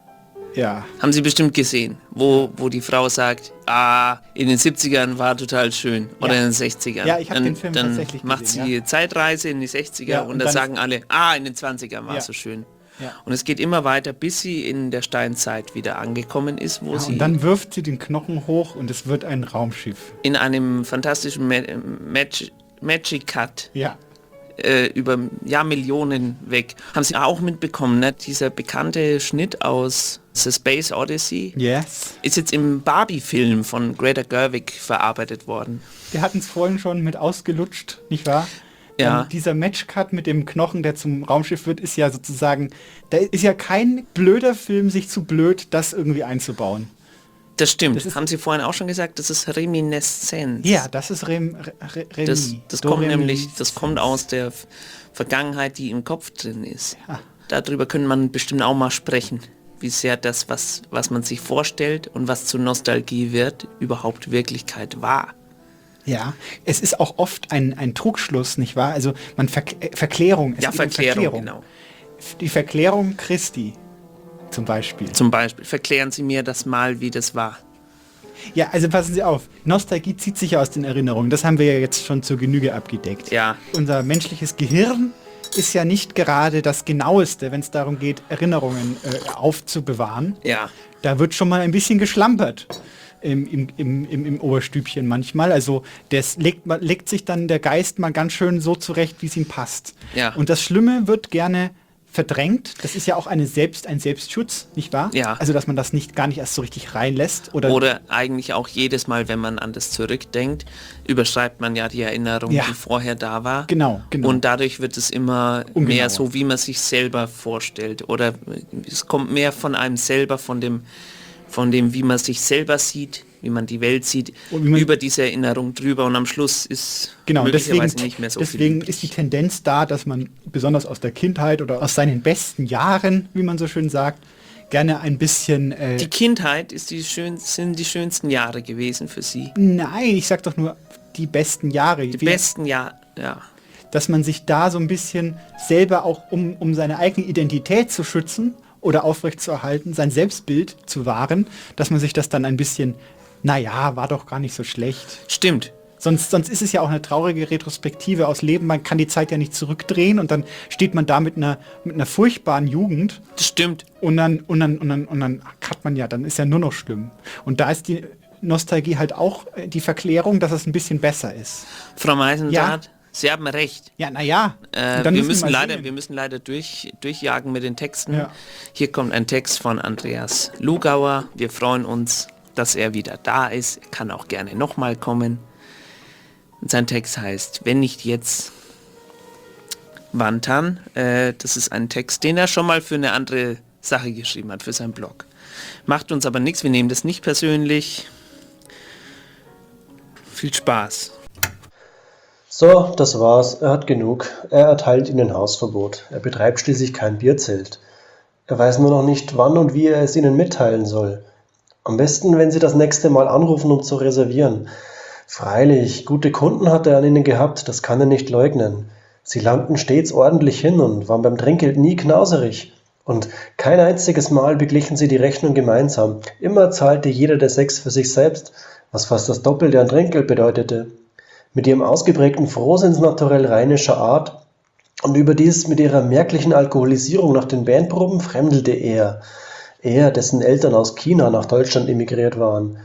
Ja.
Haben Sie bestimmt gesehen, wo, wo die Frau sagt, ah, in den siebzigern war total schön oder
Ja.
in den sechzigern.
Ja, ich hab
dann,
den Film
dann
tatsächlich
macht
gesehen,
sie
ja.
Zeitreise in die sechziger
Ja,
und,
und
da
dann-
sagen alle, ah, in den zwanzigern war es
Ja.
so schön.
Ja.
Und es geht immer weiter, bis sie in der Steinzeit wieder angekommen ist, wo
Ja,
sie
und dann wirft sie den Knochen hoch und es wird ein Raumschiff.
in einem fantastischen Ma Mag Magic Cut
Ja.
äh, über ja, Millionen weg. Haben Sie auch mitbekommen, ne? Dieser bekannte Schnitt aus The Space Odyssey
Yes.
ist jetzt im Barbie-Film von Greta Gerwig verarbeitet worden.
Wir hatten es vorhin schon mit ausgelutscht, nicht wahr?
Ja.
Ähm, dieser Matchcut mit dem Knochen, der zum Raumschiff wird, ist ja sozusagen, da ist ja kein blöder Film, sich zu blöd, das irgendwie einzubauen.
Das stimmt.
Das ist-
Haben Sie vorhin auch schon gesagt, das ist Reminiszenz.
Ja, das ist Rem, Re, Re, Remi.
Das, das
Do,
kommt
Remi.
nämlich, das kommt aus der F- Vergangenheit, die im Kopf drin ist.
Ja.
Darüber könnte man bestimmt auch mal sprechen, wie sehr das, was, was man sich vorstellt und was zur Nostalgie wird, überhaupt Wirklichkeit war.
Ja, es ist auch oft ein, ein Trugschluss, nicht wahr? Also man Ver äh, Verklärung. Es
Ja,
geht um
Verklärung, genau.
Die Verklärung Christi zum Beispiel.
Zum Beispiel, verklären Sie mir das mal, wie das war.
Ja, also passen Sie auf. Nostalgie zieht sich ja aus den Erinnerungen. Das haben wir ja jetzt schon zur Genüge abgedeckt.
Ja,
Unser menschliches Gehirn ist ja nicht gerade das Genaueste, wenn es darum geht, Erinnerungen äh, aufzubewahren.
ja.
Da wird schon mal ein bisschen geschlampert im, im, im, im, im Oberstübchen manchmal. Also das legt, ma- legt sich dann der Geist mal ganz schön so zurecht, wie es ihm passt.
Ja.
Und das Schlimme wird gerne verdrängt. Das ist ja auch eine Selbst, ein Selbstschutz, nicht wahr?
Ja.
Also dass man das nicht gar nicht erst so richtig reinlässt. Oder,
Oder eigentlich auch jedes Mal, wenn man an das zurückdenkt, überschreibt man ja die Erinnerung,
Ja.
die vorher da war.
Genau, genau.
Und dadurch wird es immer
Ungenauer.
mehr so, wie man sich selber vorstellt. Oder es kommt mehr von einem selber, von dem, von dem, wie man sich selber sieht, wie man die Welt sieht,
Und wie man-
über diese Erinnerung drüber. Und am Schluss ist
Genau, deswegen,
möglicherweise nicht mehr so
deswegen
viel.
ist die Tendenz da, dass man besonders aus der Kindheit oder aus seinen besten Jahren, wie man so schön sagt, gerne ein bisschen... Äh,
Die Kindheit ist die schön, sind die schönsten Jahre gewesen für Sie.
nein, ich sag doch nur die besten Jahre.
Die
Wie-
besten Jahre, ja.
dass man sich da so ein bisschen selber auch, um, um seine eigene Identität zu schützen oder aufrechtzuerhalten, sein Selbstbild zu wahren, dass man sich das dann ein bisschen, naja, war doch gar nicht so schlecht.
Stimmt.
Sonst, sonst ist es ja auch eine traurige Retrospektive aus Leben. Man kann die Zeit ja nicht zurückdrehen und dann steht man da mit einer, mit einer furchtbaren Jugend
Das stimmt.
und dann, und dann, und dann, und dann hat man ja, dann ist ja nur noch schlimm. Und da ist die Nostalgie halt auch äh, die Verklärung, dass es ein bisschen besser ist.
Frau Meisendrath, Sie haben recht.
Ja, naja.
Äh, wir, müssen leider, wir müssen leider durch, durchjagen mit den Texten.
Ja.
Hier kommt ein Text von Andreas Lugauer. Wir freuen uns, dass er wieder da ist. Er kann auch gerne nochmal kommen. Und sein Text heißt, wenn nicht jetzt, wann dann? Äh, das ist ein Text, den er schon mal für eine andere Sache geschrieben hat, für seinen Blog. Macht uns aber nichts, wir nehmen das nicht persönlich. Viel Spaß.
So, das war's. Er hat genug. Er erteilt Ihnen Hausverbot. Er betreibt schließlich kein Bierzelt. Er weiß nur noch nicht, wann und wie er es Ihnen mitteilen soll. Am besten, wenn Sie das nächste Mal anrufen, um zu reservieren. Freilich, gute Kunden hat er an Ihnen gehabt, das kann er nicht leugnen. Sie langten stets ordentlich hin und waren beim Trinkgeld nie knauserig. Und kein einziges Mal beglichen sie die Rechnung gemeinsam. Immer zahlte jeder der sechs für sich selbst, was fast das Doppelte an Trinkgeld bedeutete. Mit ihrem ausgeprägten Frohsinnsnaturell rheinischer Art und überdies mit ihrer merklichen Alkoholisierung nach den Bandproben fremdelte er. Er, dessen Eltern aus China nach Deutschland emigriert waren.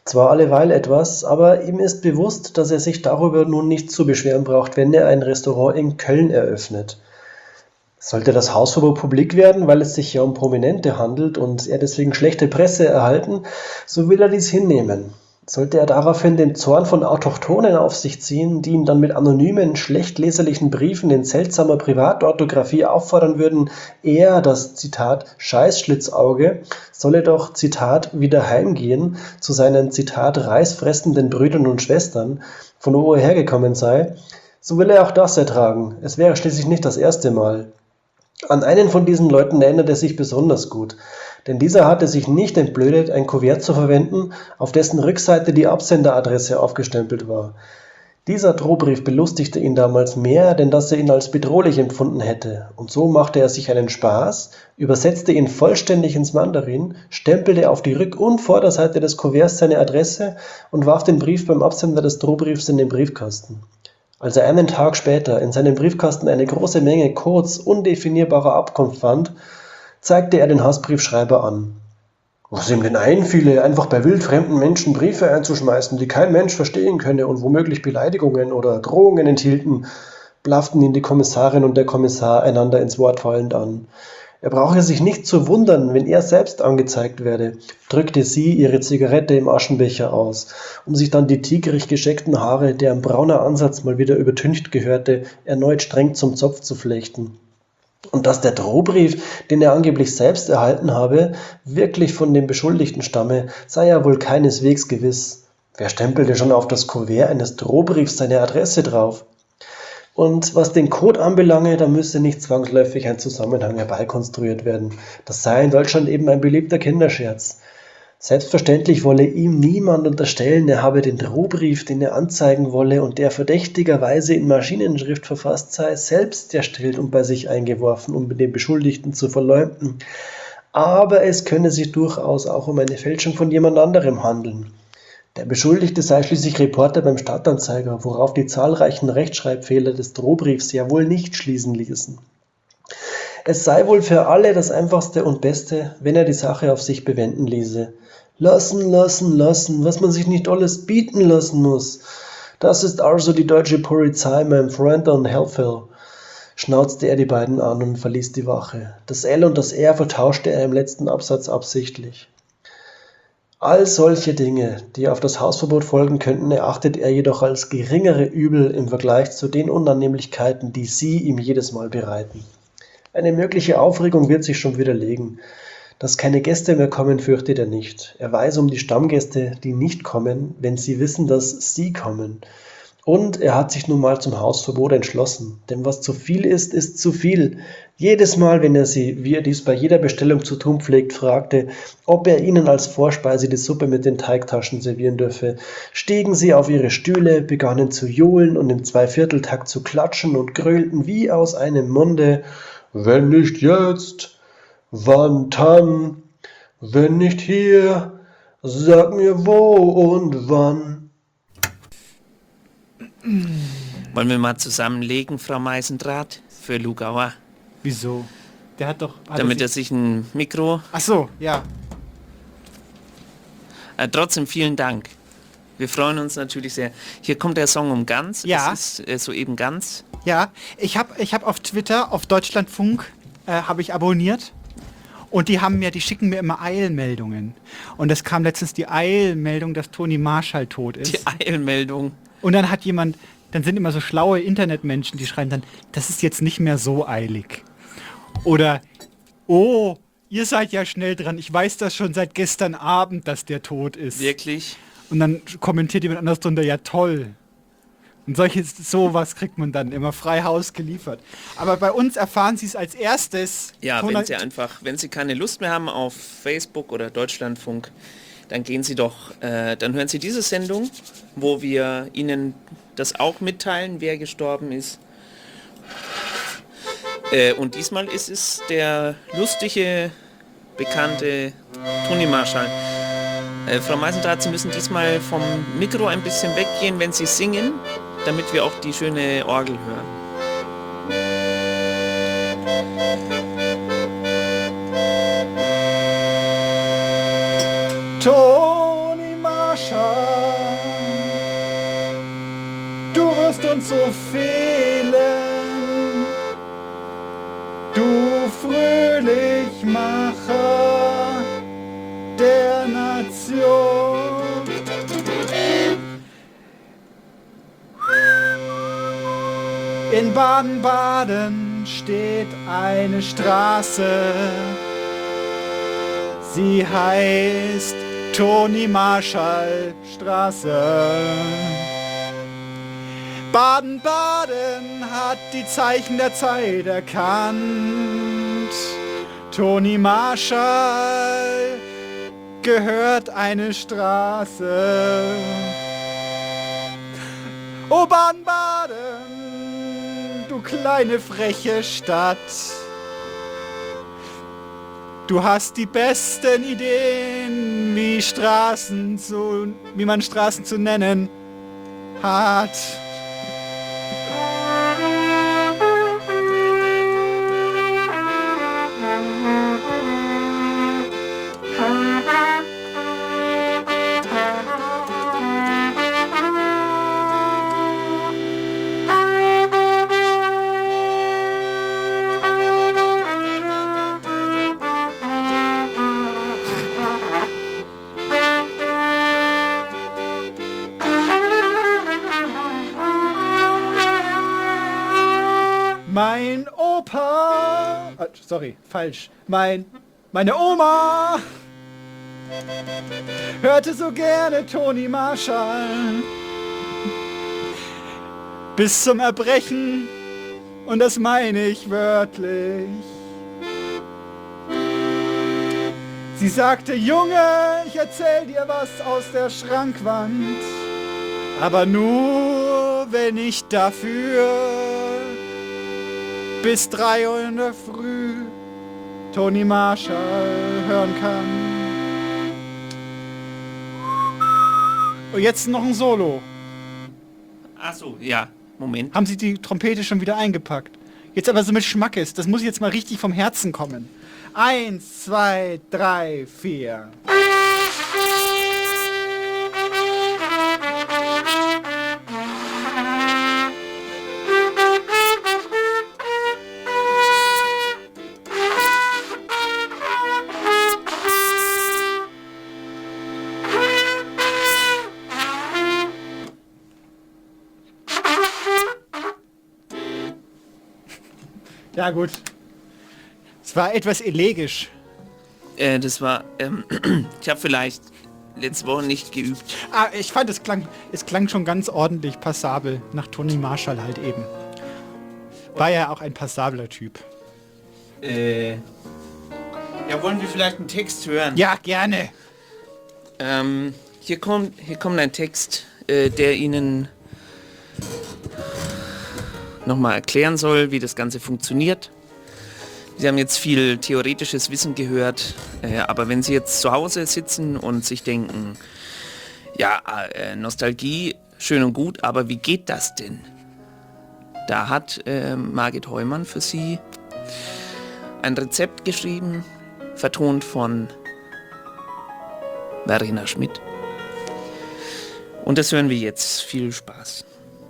Zwar alleweil etwas, aber ihm ist bewusst, dass er sich darüber nun nicht zu beschweren braucht, wenn er ein Restaurant in Köln eröffnet. Sollte das Hausverbot publik werden, weil es sich ja um Prominente handelt und er deswegen schlechte Presse erhalten, so will er dies hinnehmen. Sollte er daraufhin den Zorn von Autochtonen auf sich ziehen, die ihn dann mit anonymen, schlecht leserlichen Briefen in seltsamer Privatorthographie auffordern würden, er, das Zitat Scheißschlitzauge, solle doch, Zitat, wieder heimgehen zu seinen, Zitat, reißfressenden Brüdern und Schwestern, von wo er hergekommen sei, so will er auch das ertragen. Es wäre schließlich nicht das erste Mal. An einen von diesen Leuten erinnert er sich besonders gut, denn dieser hatte sich nicht entblödet, ein Kuvert zu verwenden, auf dessen Rückseite die Absenderadresse aufgestempelt war. Dieser Drohbrief belustigte ihn damals mehr, denn dass er ihn als bedrohlich empfunden hätte, und so machte er sich einen Spaß, übersetzte ihn vollständig ins Mandarin, stempelte auf die Rück- und Vorderseite des Kuverts seine Adresse und warf den Brief beim Absender des Drohbriefs in den Briefkasten. Als er einen Tag später in seinem Briefkasten eine große Menge Codes undefinierbarer Abkunft fand, zeigte er den Hassbriefschreiber an. Was ihm denn einfiele, einfach bei wildfremden Menschen Briefe einzuschmeißen, die kein Mensch verstehen könne und womöglich Beleidigungen oder Drohungen enthielten, blafften ihn die Kommissarin und der Kommissar einander ins Wort fallend an. Er brauche sich nicht zu wundern, wenn er selbst angezeigt werde, drückte sie ihre Zigarette im Aschenbecher aus, um sich dann die tigrig gescheckten Haare, deren brauner Ansatz mal wieder übertüncht gehörte, erneut streng zum Zopf zu flechten. Und dass der Drohbrief, den er angeblich selbst erhalten habe, wirklich von dem Beschuldigten stamme, sei ja wohl keineswegs gewiss. Wer stempelte schon auf das Kuvert eines Drohbriefs seine Adresse drauf? Und was den Code anbelange, da müsse nicht zwangsläufig ein Zusammenhang herbeikonstruiert werden. Das sei in Deutschland eben ein beliebter Kinderscherz. Selbstverständlich wolle ihm niemand unterstellen, er habe den Drohbrief, den er anzeigen wolle und der verdächtigerweise in Maschinenschrift verfasst sei, selbst erstellt und bei sich eingeworfen, um den Beschuldigten zu verleumden. Aber es könne sich durchaus auch um eine Fälschung von jemand anderem handeln. Der Beschuldigte sei schließlich Reporter beim Stadtanzeiger, worauf die zahlreichen Rechtschreibfehler des Drohbriefs ja wohl nicht schließen ließen. Es sei wohl für alle das Einfachste und Beste, wenn er die Sache auf sich bewenden ließe. Lassen, lassen, lassen, was man sich nicht alles bieten lassen muss. Das ist also die deutsche Polizei, mein Freund und Helfer, schnauzte er die beiden an und verließ die Wache. Das L und das R vertauschte er im letzten Absatz absichtlich. All solche Dinge, die auf das Hausverbot folgen könnten, erachtet er jedoch als geringere Übel im Vergleich zu den Unannehmlichkeiten, die sie ihm jedes Mal bereiten. Eine mögliche Aufregung wird sich schon widerlegen. Dass keine Gäste mehr kommen, fürchtet er nicht. Er weiß um die Stammgäste, die nicht kommen, wenn sie wissen, dass sie kommen. Und er hat sich nun mal zum Hausverbot entschlossen. Denn was zu viel ist, ist zu viel. Jedes Mal, wenn er sie, wie er dies bei jeder Bestellung zu tun pflegt, fragte, ob er ihnen als Vorspeise die Suppe mit den Teigtaschen servieren dürfe, stiegen sie auf ihre Stühle, begannen zu johlen und im Zweivierteltakt zu klatschen und grölten wie aus einem Munde: Wenn nicht jetzt, wann dann? Wenn nicht hier, sag mir wo und wann.
Wollen wir mal zusammenlegen, Frau Meisendrath, für Lugauer?
Wieso? Der hat doch... Hat
Damit
er
er sich ein Mikro...
Ach so, ja.
Äh, trotzdem vielen Dank. Wir freuen uns natürlich sehr. Hier kommt der Song um Ganz.
Ja.
Es ist äh, soeben Ganz.
Ja, ich habe ich hab auf Twitter, auf Deutschlandfunk, äh, habe ich abonniert. Und die haben mir, die schicken mir immer Eilmeldungen. Und es kam letztens die Eilmeldung, dass Toni Marshall tot ist.
Die Eilmeldung.
Und dann hat jemand, dann sind immer so schlaue Internetmenschen, die schreiben dann, das ist jetzt nicht mehr so eilig. Oder, oh, ihr seid ja schnell dran, ich weiß das schon seit gestern Abend, dass der tot ist.
Wirklich?
Und dann kommentiert jemand anders drunter, ja toll. Und solches, sowas kriegt man dann immer frei Haus geliefert. Aber bei uns erfahren sie es als erstes.
Ja,
Tona-
wenn Sie einfach, wenn Sie keine Lust mehr haben auf Facebook oder Deutschlandfunk, dann gehen Sie doch, äh, dann hören Sie diese Sendung, wo wir Ihnen das auch mitteilen, wer gestorben ist. Äh, und diesmal ist es der lustige, bekannte Toni Marshall. Äh, Frau Meisendrath, Sie müssen diesmal vom Mikro ein bisschen weggehen, wenn Sie singen, damit wir auch die schöne Orgel hören.
Toni Marshall so fehlen. Du Fröhlichmacher der Nation. In Baden-Baden steht eine Straße. Sie heißt Toni-Marschall-Straße. Baden-Baden hat die Zeichen der Zeit erkannt. Toni Marschall gehört eine Straße. Oh Baden-Baden, du kleine freche Stadt. Du hast die besten Ideen, wie Straßen zu, wie man Straßen zu nennen hat. Mein Opa, ah, sorry, falsch, mein, meine Oma hörte so gerne Toni Marschall bis zum Erbrechen, und das meine ich wörtlich. Sie sagte, Junge, ich erzähl dir was aus der Schrankwand, aber nur, wenn ich dafür bis drei Uhr in der Früh Toni Marschall hören kann. Und jetzt noch ein Solo.
Ach so, ja, Moment.
Haben Sie die Trompete schon wieder eingepackt? Jetzt aber so mit Schmackes, das muss jetzt mal richtig vom Herzen kommen. Eins, zwei, drei, vier. Ja gut, es war etwas elegisch.
Äh, das war, ähm, ich habe vielleicht letzte Woche nicht geübt.
Ah, ich fand, es klang, es klang schon ganz ordentlich passabel, nach Toni Marschall halt eben. War ja auch ein passabler Typ.
Äh, ja, wollen wir vielleicht einen Text hören?
Ja, gerne.
Ähm, hier kommt, hier kommt ein Text, äh, der Ihnen nochmal erklären soll, wie das Ganze funktioniert. Sie haben jetzt viel theoretisches Wissen gehört, äh, aber wenn Sie jetzt zu Hause sitzen und sich denken, ja, äh, Nostalgie, schön und gut, aber wie geht das denn? Da hat äh, Margit Heumann für Sie ein Rezept geschrieben, vertont von Verena Schmidt. Und das hören wir jetzt. Viel Spaß.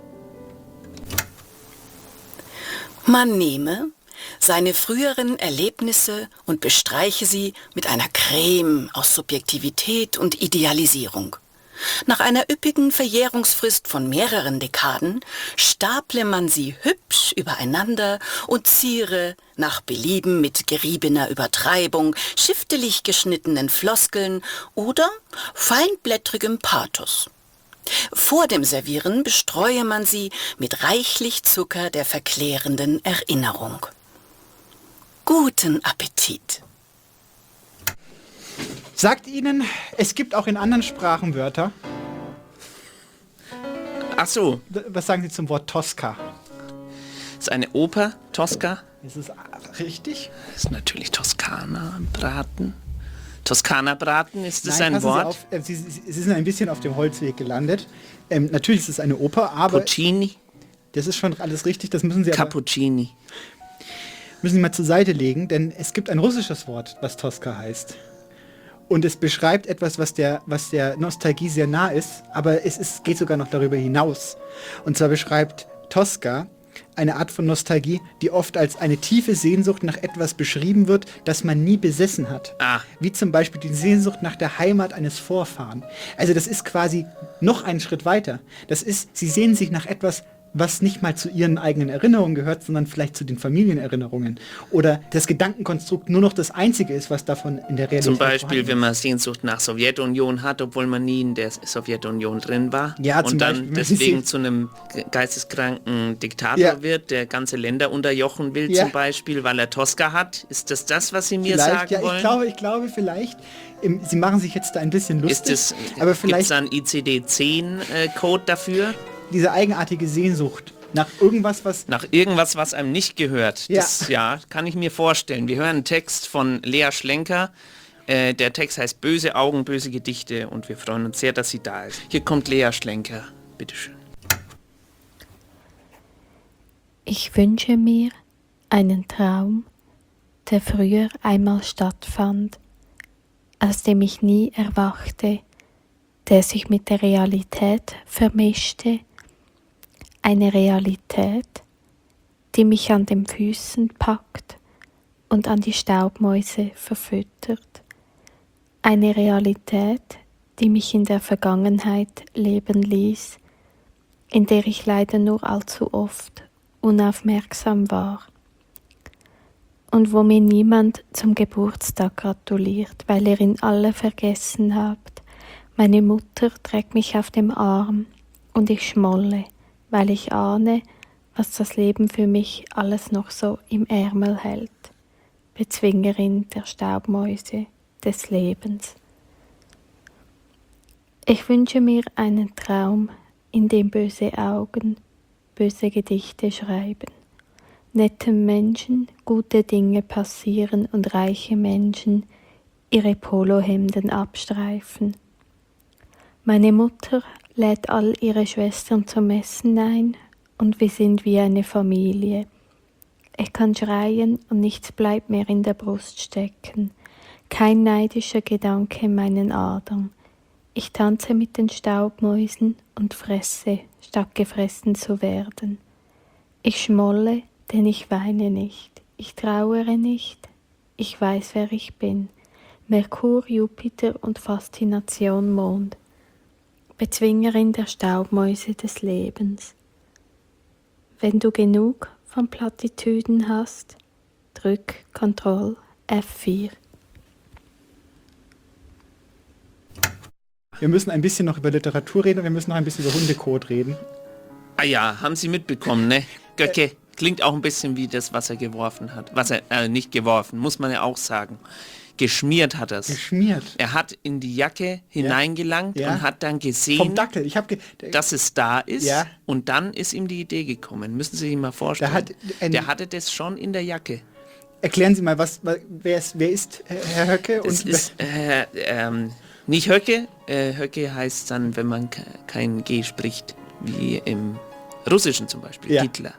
Man nehme seine früheren Erlebnisse und bestreiche sie mit einer Creme aus Subjektivität und Idealisierung. Nach einer üppigen Verjährungsfrist von mehreren Dekaden staple man sie hübsch übereinander und ziere nach Belieben mit geriebener Übertreibung, schiftelig geschnittenen Floskeln oder feinblättrigem Pathos. Vor dem Servieren bestreue man sie mit reichlich Zucker der verklärenden Erinnerung. Guten Appetit!
Sagt Ihnen, es gibt auch in anderen Sprachen Wörter?
Ach so.
Was sagen Sie zum Wort Tosca?
Ist eine Oper, Tosca.
Ist es richtig?
Das ist natürlich Toskana-Braten. Toskana-Braten, ist das
Nein,
ein
passen Sie
Wort?
auf, äh, Sie, Sie, Sie sind ein bisschen auf dem Holzweg gelandet. Ähm, natürlich ist es eine Oper, aber...
Puccini.
Das ist schon alles richtig, das müssen Sie aber...
Cappuccini.
Müssen Sie mal zur Seite legen, denn es gibt ein russisches Wort, was Tosca heißt. Und es beschreibt etwas, was der, was der Nostalgie sehr nah ist, aber es ist, geht sogar noch darüber hinaus. Und zwar beschreibt Tosca, eine Art von Nostalgie, die oft als eine tiefe Sehnsucht nach etwas beschrieben wird, das man nie besessen hat.
Ah.
Wie zum Beispiel die Sehnsucht nach der Heimat eines Vorfahren. Also das ist quasi noch einen Schritt weiter. Das ist, sie sehnen sich nach etwas, was nicht mal zu ihren eigenen Erinnerungen gehört, sondern vielleicht zu den Familienerinnerungen. Oder das Gedankenkonstrukt nur noch das Einzige ist, was davon in der Realität
Zum Beispiel,
vorhanden
wenn man Sehnsucht nach Sowjetunion hat, obwohl man nie in der Sowjetunion drin war.
Ja, zum
und dann
Beispiel,
deswegen zu einem geisteskranken Diktator
Ja.
wird, der ganze Länder unterjochen will,
Ja.
zum Beispiel, weil er Tosca hat. Ist das das, was Sie mir
Vielleicht,
sagen
ja,
wollen?
ich glaube, ich glaube vielleicht, im, Sie machen sich jetzt da ein bisschen lustig,
Ist es,
aber
gibt
vielleicht
es einen I C D zehn Code dafür?
diese eigenartige Sehnsucht nach irgendwas, was...
Nach irgendwas, was einem nicht gehört.
Ja.
Das, ja, kann ich mir vorstellen. Wir hören einen Text von Lea Schlenker. Äh, der Text heißt Böse Augen, böse Gedichte und wir freuen uns sehr, dass sie da ist. Hier kommt Lea Schlenker. Bitteschön.
Ich wünsche mir einen Traum, der früher einmal stattfand, aus dem ich nie erwachte, der sich mit der Realität vermischte, eine Realität, die mich an den Füßen packt und an die Staubmäuse verfüttert, eine Realität, die mich in der Vergangenheit leben ließ, in der ich leider nur allzu oft unaufmerksam war und wo mir niemand zum Geburtstag gratuliert, weil ihr ihn alle vergessen habt. Meine Mutter trägt mich auf dem Arm und ich schmolle, weil ich ahne, was das Leben für mich alles noch so im Ärmel hält. Bezwingerin der Staubmäuse des Lebens. Ich wünsche mir einen Traum, in dem böse Augen böse Gedichte schreiben, netten Menschen gute Dinge passieren und reiche Menschen ihre Polohemden abstreifen. Meine Mutter lädt all ihre Schwestern zum Essen ein und wir sind wie eine Familie. Ich kann schreien und nichts bleibt mehr in der Brust stecken, kein neidischer Gedanke in meinen Adern. Ich tanze mit den Staubmäusen und fresse, statt gefressen zu werden. Ich schmolle, denn ich weine nicht, ich trauere nicht, ich weiß, wer ich bin. Merkur, Jupiter und Faszination Mond. Bezwingerin der Staubmäuse des Lebens. Wenn du genug von Plattitüden hast, drück Ctrl F vier.
Wir müssen ein bisschen noch über Literatur reden und wir müssen noch ein bisschen über Hundekot reden.
Ah ja, haben Sie mitbekommen, ne? Göcke. Klingt auch ein bisschen wie das, was er geworfen hat. Was er, äh, nicht geworfen, muss man ja auch sagen. Geschmiert hat er es.
Geschmiert?
Er hat in die Jacke hineingelangt
Ja.
und hat dann gesehen,
Vom Dackel. Ich hab ge
dass es da ist.
Ja.
Und dann ist ihm die Idee gekommen. Müssen Sie sich mal vorstellen.
Der hat ein-
Der hatte das schon in der Jacke.
Erklären Sie mal, was, wer, ist, wer ist Herr Höcke?
Das
und
ist äh, ähm, nicht Höcke. Äh, Höcke heißt dann, wenn man ke- kein G spricht, wie im Russischen zum Beispiel,
Ja.
Hitler.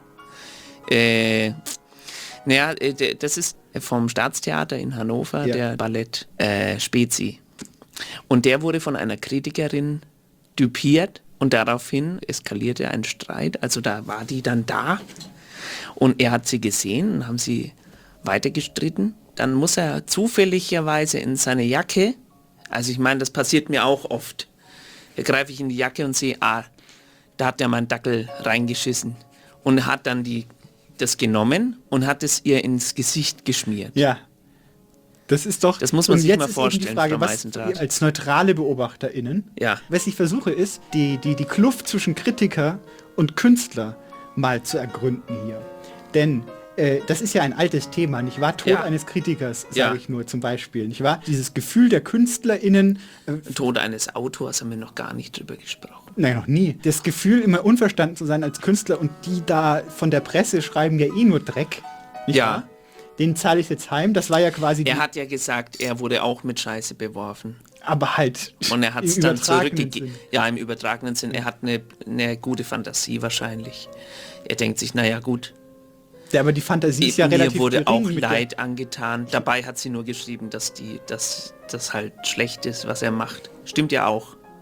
Äh, naja, äh, d- das ist vom Staatstheater in Hannover,
Ja.
der Ballett äh, Spezi. Und der wurde von einer Kritikerin düpiert und daraufhin eskalierte ein Streit. Also da war die dann da und er hat sie gesehen und haben sie weiter gestritten. Dann muss er zufälligerweise in seine Jacke, also ich meine, das passiert mir auch oft, da greife ich in die Jacke und sehe, ah, da hat der mein Dackel reingeschissen und hat dann die, das genommen und hat es ihr ins Gesicht geschmiert.
Ja. Das ist doch...
Das muss man
und
sich
jetzt
mal
ist eben
vorstellen,
die Frage,
Frau
was
Meisendrath.
ihr als neutrale BeobachterInnen,
Ja.
was ich versuche ist, die, die, die Kluft zwischen Kritiker und Künstler mal zu ergründen hier. Denn äh, das ist ja ein altes Thema, nicht wahr? Tod
Ja.
eines Kritikers, sage
Ja.
ich nur zum Beispiel, nicht wahr? Dieses Gefühl der KünstlerInnen... Äh,
Tod eines Autors haben wir noch gar nicht drüber gesprochen.
Nein, noch nie. Das Gefühl, immer unverstanden zu sein als Künstler und die da von der Presse schreiben ja eh nur Dreck. Nicht
Ja.
wahr? Den zahle ich jetzt heim. Das war ja quasi...
Er
die,
hat ja gesagt, er wurde auch mit Scheiße beworfen.
aber halt...
Und er hat
im
es dann
übertragenen
zurückgegeben.
Sinn.
Ja, im übertragenen Sinn. Er hat eine, eine gute Fantasie wahrscheinlich. Er denkt sich, naja gut.
Ja, aber die Fantasie ist ja
Mir
relativ
wurde
gering
auch
mit der-
Leid angetan. Dabei hat sie nur geschrieben, dass die, dass das halt schlecht ist, was er macht. Stimmt ja auch.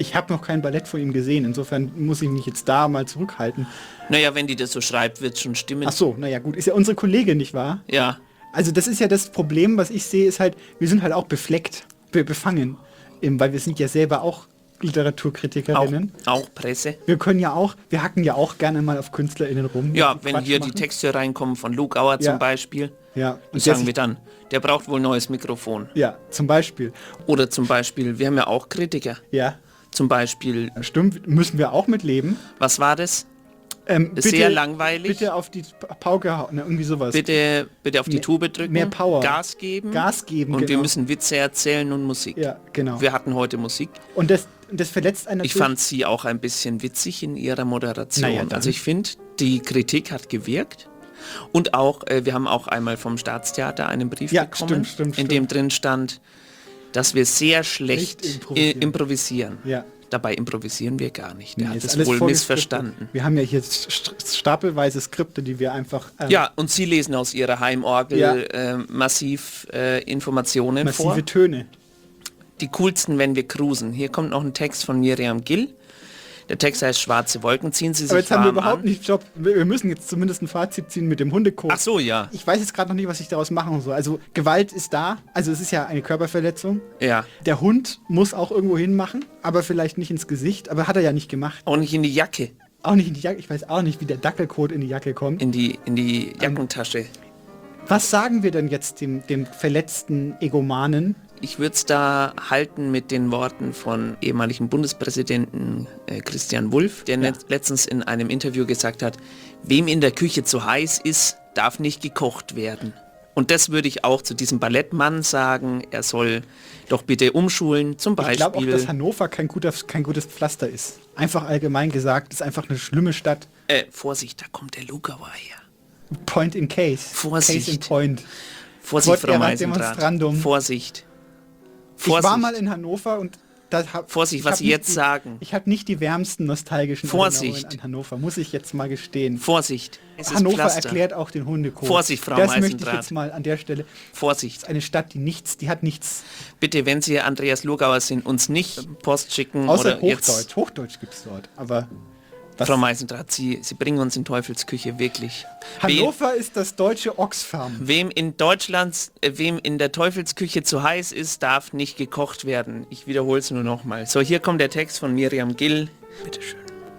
Ich habe noch kein Ballett von ihm gesehen, insofern muss ich mich jetzt da mal zurückhalten.
Naja, wenn die das so schreibt, wird es schon stimmen.
Ach so, naja gut, ist ja unsere Kollegin, nicht wahr?
Ja.
Also das ist ja das Problem, was ich sehe, ist halt, wir sind halt auch befleckt, be befangen, eben, weil wir sind ja selber auch Literaturkritikerinnen.
Auch, auch Presse.
Wir können ja auch, wir hacken ja auch gerne mal auf KünstlerInnen rum.
Ja, wenn
Quatsch
hier
machen.
die Texte reinkommen von Lugauer
Ja.
zum Beispiel,
Ja.
und
Und der
sagen
sich-
wir dann, der braucht wohl ein neues Mikrofon.
Ja, zum Beispiel.
Oder zum Beispiel, wir haben ja auch Kritiker.
Ja.
Zum Beispiel.
Stimmt, müssen wir auch mitleben.
Was war das?
Ähm,
Ist sehr langweilig.
Bitte auf die Pauke hauen, ne, irgendwie sowas.
Bitte, bitte auf die
Mehr-
Tube drücken.
mehr Power.
Gas geben.
Gas geben,
Und wir
genau.
müssen Witze erzählen und Musik.
Ja, genau.
Wir hatten heute Musik.
Und das, das verletzt einen
Ich
natürlich-
fand sie auch ein bisschen witzig in ihrer Moderation.
Naja, dann.
Also ich finde, die Kritik hat gewirkt. Und auch, äh, wir haben auch einmal vom Staatstheater einen Brief
Ja,
bekommen,
stimmt, stimmt,
in dem drin stand, dass wir sehr schlecht
Schlecht
improvisieren.
improvisieren.
improvisieren.
Ja.
Dabei improvisieren wir gar nicht. Der
Nee,
hat
ist
es
alles
wohl
vorgeskriptet.
missverstanden.
Wir haben ja hier st stapelweise Skripte, die wir einfach... ähm,
Ja, und Sie lesen aus Ihrer Heimorgel
Ja.
äh, massiv äh, Informationen
massive
vor.
Töne.
Die coolsten, wenn wir cruisen. Hier kommt noch ein Text von Miriam Gill. Der Text heißt Schwarze Wolken, ziehen Sie sich
Aber jetzt haben wir
warm
überhaupt
an.
nicht Job. Wir wir müssen jetzt zumindest ein Fazit ziehen mit dem Hundekot.
Ach so, ja.
Ich weiß jetzt gerade noch nicht, was ich daraus machen soll. Also Gewalt ist da. Also es ist ja eine Körperverletzung.
Ja.
Der Hund muss auch irgendwo hinmachen, aber vielleicht nicht ins Gesicht. Aber hat er ja nicht gemacht.
Auch nicht in die Jacke.
Auch nicht in die Jacke. Ich weiß auch nicht, wie der Dackelkot in die Jacke kommt.
In die, in die Jackentasche.
Was sagen wir denn jetzt dem, dem verletzten Egomanen?
Ich würde es da halten mit den Worten von ehemaligen Bundespräsidenten äh, Christian Wulff, der net- letztens in einem Interview gesagt hat, wem in der Küche zu heiß ist, darf nicht gekocht werden. Und das würde ich auch zu diesem Ballettmann sagen, er soll doch bitte umschulen, zum
Ich glaube auch,
Beispiel.
dass Hannover kein, guter, kein gutes Pflaster ist. Einfach allgemein gesagt, ist einfach eine schlimme Stadt.
Äh, Vorsicht, da kommt der Lugauer her.
Point in case.
Vorsicht.
Case in point.
Vorsicht,
Quod
Frau
erat
Meisendrath.
demonstrandum.
Vorsicht.
Ich war
Vorsicht.
mal in Hannover und da hab,
Vorsicht,
ich
was
hab
Sie
nicht
jetzt
die,
sagen.
Ich habe nicht die wärmsten nostalgischen
Vorsicht.
Erinnerungen an Hannover, muss ich jetzt mal gestehen.
Vorsicht. Es ist
Hannover
Pflaster.
erklärt auch den Hundekot.
Vorsicht, Frau
Das möchte ich
Meisendrath.
jetzt mal an der Stelle.
Vorsicht.
Das ist eine Stadt, die nichts, die hat nichts.
Bitte, wenn Sie Andreas Lugauer sind, uns nicht Post schicken
Außer
oder
Hochdeutsch.
jetzt.
Hochdeutsch gibt es dort. Aber was,
Frau Meisendrath, Sie, Sie bringen uns in Teufelsküche, wirklich. Wem,
Hannover ist das deutsche Oxfam.
wem in Deutschland, äh, wem in der Teufelsküche zu heiß ist, darf nicht gekocht werden. Ich wiederhole es nur nochmal. So, hier kommt der Text von Miriam Gill. Bitteschön.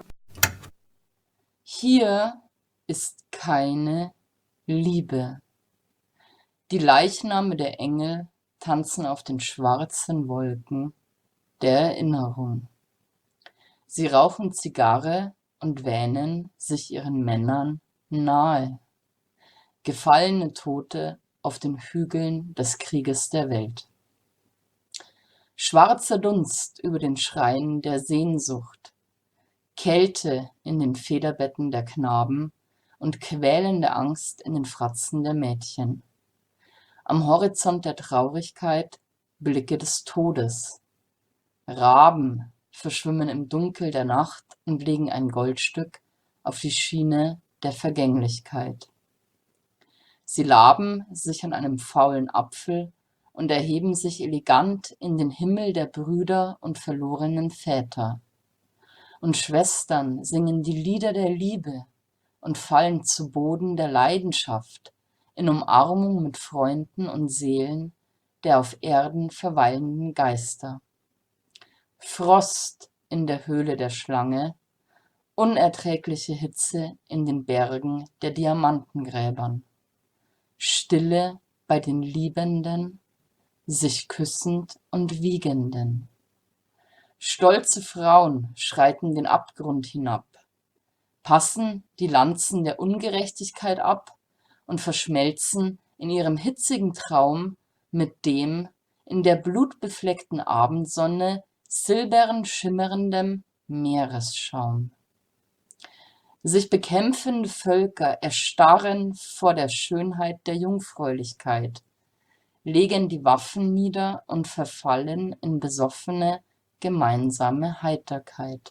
Hier ist keine Liebe. Die Leichname der Engel tanzen auf den schwarzen Wolken der Erinnerung. Sie rauchen Zigarre und wähnen sich ihren Männern nahe. Gefallene Tote auf den Hügeln des Krieges der Welt. Schwarzer Dunst über den Schreien der Sehnsucht. Kälte in den Federbetten der Knaben und quälende Angst in den Fratzen der Mädchen. Am Horizont der Traurigkeit Blicke des Todes. Raben verschwimmen im Dunkel der Nacht und legen ein Goldstück auf die Schiene der Vergänglichkeit. Sie laben sich an einem faulen Apfel und erheben sich elegant in den Himmel der Brüder und verlorenen Väter. Und Schwestern singen die Lieder der Liebe und fallen zu Boden der Leidenschaft in Umarmung mit Freunden und Seelen der auf Erden verweilenden Geister. Frost in der Höhle der Schlange, unerträgliche Hitze in den Bergen der Diamantengräbern. Stille bei den Liebenden, sich küssend und wiegenden. Stolze Frauen schreiten den Abgrund hinab, passen die Lanzen der Ungerechtigkeit ab und verschmelzen in ihrem hitzigen Traum mit dem in der blutbefleckten Abendsonne silbern schimmerndem Meeresschaum. Sich bekämpfende Völker erstarren vor der Schönheit der Jungfräulichkeit, legen die Waffen nieder und verfallen in besoffene gemeinsame Heiterkeit.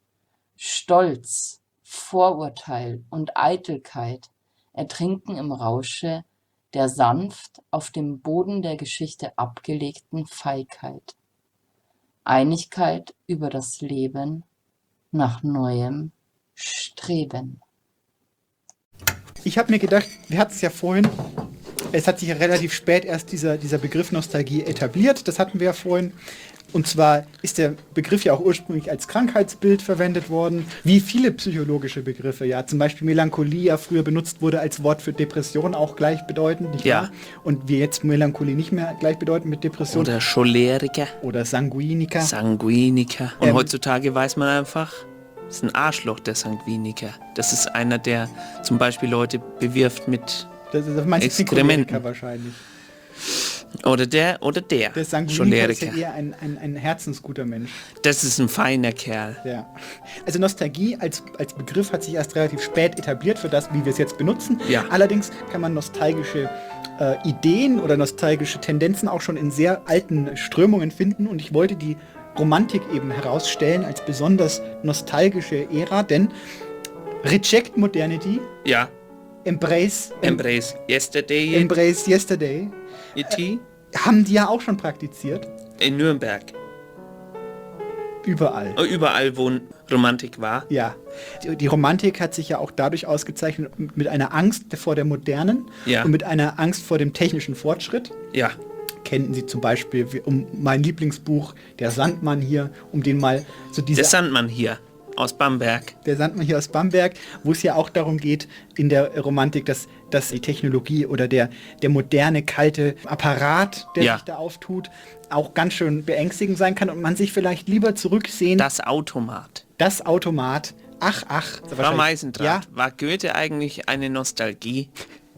Stolz, Vorurteil und Eitelkeit ertrinken im Rausche der sanft auf dem Boden der Geschichte abgelegten Feigheit. Einigkeit über das Leben, nach Neuem streben.
Ich habe mir gedacht, wir hatten es ja vorhin, es hat sich ja relativ spät erst dieser, dieser Begriff Nostalgie etabliert, das hatten wir ja vorhin. Und zwar ist der Begriff ja auch ursprünglich als Krankheitsbild verwendet worden, wie viele psychologische Begriffe, ja, zum Beispiel Melancholie ja früher benutzt wurde als Wort für Depression, auch gleichbedeutend, nicht
Ja.
wahr? Und wir jetzt Melancholie nicht mehr gleichbedeutend mit Depression.
Oder Choleriker.
Oder Sanguiniker.
Sanguiniker. Und
Ähm,
heutzutage weiß man einfach, das ist ein Arschloch, der Sanguiniker. Das ist einer, der zum Beispiel Leute bewirft mit
Das, das meinst du
Exkrementen.
Choleriker wahrscheinlich.
Oder der, oder der.
Der Sanguiniker ist ja
Choleriker.
eher ein, ein, ein herzensguter Mensch.
Das ist ein feiner Kerl.
Ja. Also Nostalgie als, als Begriff hat sich erst relativ spät etabliert für das, wie wir es jetzt benutzen.
Ja.
Allerdings kann man nostalgische äh, Ideen oder nostalgische Tendenzen auch schon in sehr alten Strömungen finden. Und ich wollte die Romantik eben herausstellen als besonders nostalgische Ära, denn Reject Modernity,
Ja.
Embrace,
Embrace Yesterday.
Embrace Yesterday,
E T.
haben die ja auch schon praktiziert.
In Nürnberg.
Überall.
Oh, Überall, wo Romantik war.
Ja, die, die Romantik hat sich ja auch dadurch ausgezeichnet mit einer Angst vor der Modernen
Ja.
und mit einer Angst vor dem technischen Fortschritt.
Ja.
Kennen Sie zum Beispiel wie- um mein Lieblingsbuch, Der Sandmann hier, um den mal so diese...
Der Sandmann hier aus Bamberg.
Der Sandmann hier aus Bamberg, wo es ja auch darum geht in der Romantik, dass, dass die Technologie oder der, der moderne, kalte Apparat, der
Ja.
sich da auftut, auch ganz schön beängstigend sein kann und man sich vielleicht lieber zurücksehen.
Das Automat.
Das Automat. Ach, ach.
Frau Meisendrath,
Ja,
war Goethe eigentlich eine Nostalgie?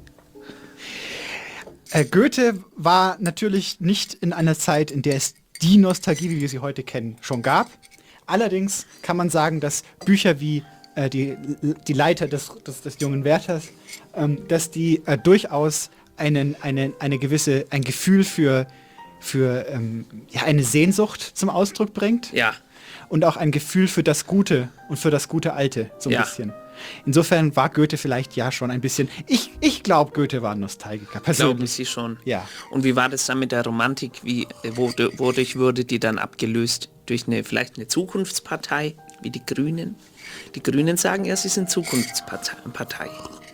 Äh, Goethe war natürlich nicht in einer Zeit, in der es die Nostalgie, wie wir sie heute kennen, schon gab. Allerdings kann man sagen, dass Bücher wie äh, die, die Leiter des, des, des jungen Werthers, ähm, dass die äh, durchaus einen, eine, eine gewisse, ein Gefühl für, für ähm, ja, eine Sehnsucht zum Ausdruck bringt.
Ja.
Und auch ein Gefühl für das Gute und für das gute Alte, so ein
Ja.
bisschen. Insofern war Goethe vielleicht ja schon ein bisschen. Ich, ich glaube, Goethe war ein Nostalgiker, persönlich.
Glaube ich sie schon.
Ja.
Und wie war das dann mit der Romantik? Wie äh, wurde, wodurch wurde die dann abgelöst? Durch eine vielleicht eine Zukunftspartei, wie die Grünen? Die Grünen sagen ja, sie sind Zukunftspartei.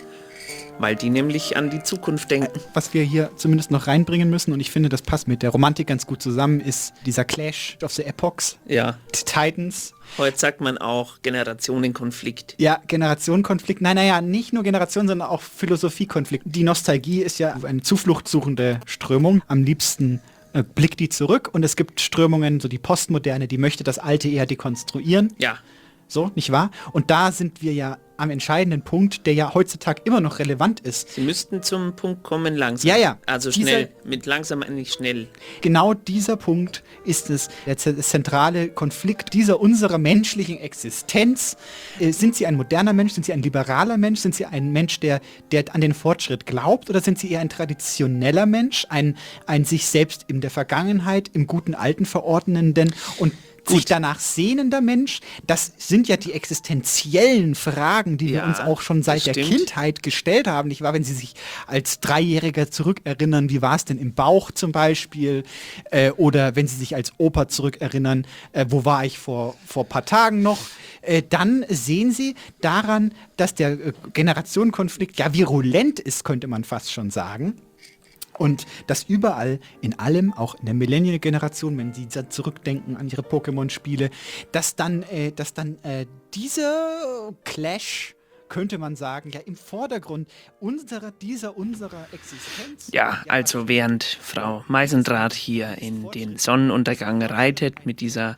Weil die nämlich an die Zukunft denken.
Was wir hier zumindest noch reinbringen müssen, und ich finde, das passt mit der Romantik ganz gut zusammen, ist dieser Clash of the Epochs.
Ja.
Die Titans.
Heute sagt man auch Generationenkonflikt.
Ja, Generationenkonflikt. Nein, naja, nicht nur Generation, sondern auch Philosophiekonflikt. Die Nostalgie ist ja eine zufluchtsuchende Strömung. Am liebsten äh, blickt die zurück. Und es gibt Strömungen, so die Postmoderne, die möchte das Alte eher dekonstruieren.
Ja.
So, nicht wahr? Und da sind wir ja am entscheidenden Punkt, der ja heutzutage immer noch relevant ist.
Sie müssten zum Punkt kommen langsam.
Ja, ja.
Also
Dieser-
schnell. Mit langsam eigentlich schnell.
Genau dieser Punkt ist es, der z- zentrale Konflikt dieser unserer menschlichen Existenz. Äh, sind Sie ein moderner Mensch? Sind Sie ein liberaler Mensch? Sind Sie ein Mensch, der, der an den Fortschritt glaubt? Oder sind Sie eher ein traditioneller Mensch? Ein, ein sich selbst in der Vergangenheit, im guten Alten verordnenden und sich danach sehnender Mensch? Das sind ja die existenziellen Fragen, die wir
Ja,
uns auch schon seit der
das stimmt.
Kindheit gestellt haben. Nicht wahr? Wenn Sie sich als Dreijähriger zurückerinnern, wie war es denn im Bauch zum Beispiel? Äh, oder wenn Sie sich als Opa zurückerinnern, äh, wo war ich vor, vor ein paar Tagen noch? Äh, dann sehen Sie daran, dass der äh, Generationenkonflikt ja virulent ist, könnte man fast schon sagen. Und dass überall, in allem, auch in der Millennial-Generation, wenn sie da zurückdenken an ihre Pokémon-Spiele, dass dann, äh, dass dann äh, dieser Clash, könnte man sagen, ja im Vordergrund unserer, dieser unserer Existenz.
Ja, also während Frau Meisendrath hier in den Sonnenuntergang reitet mit dieser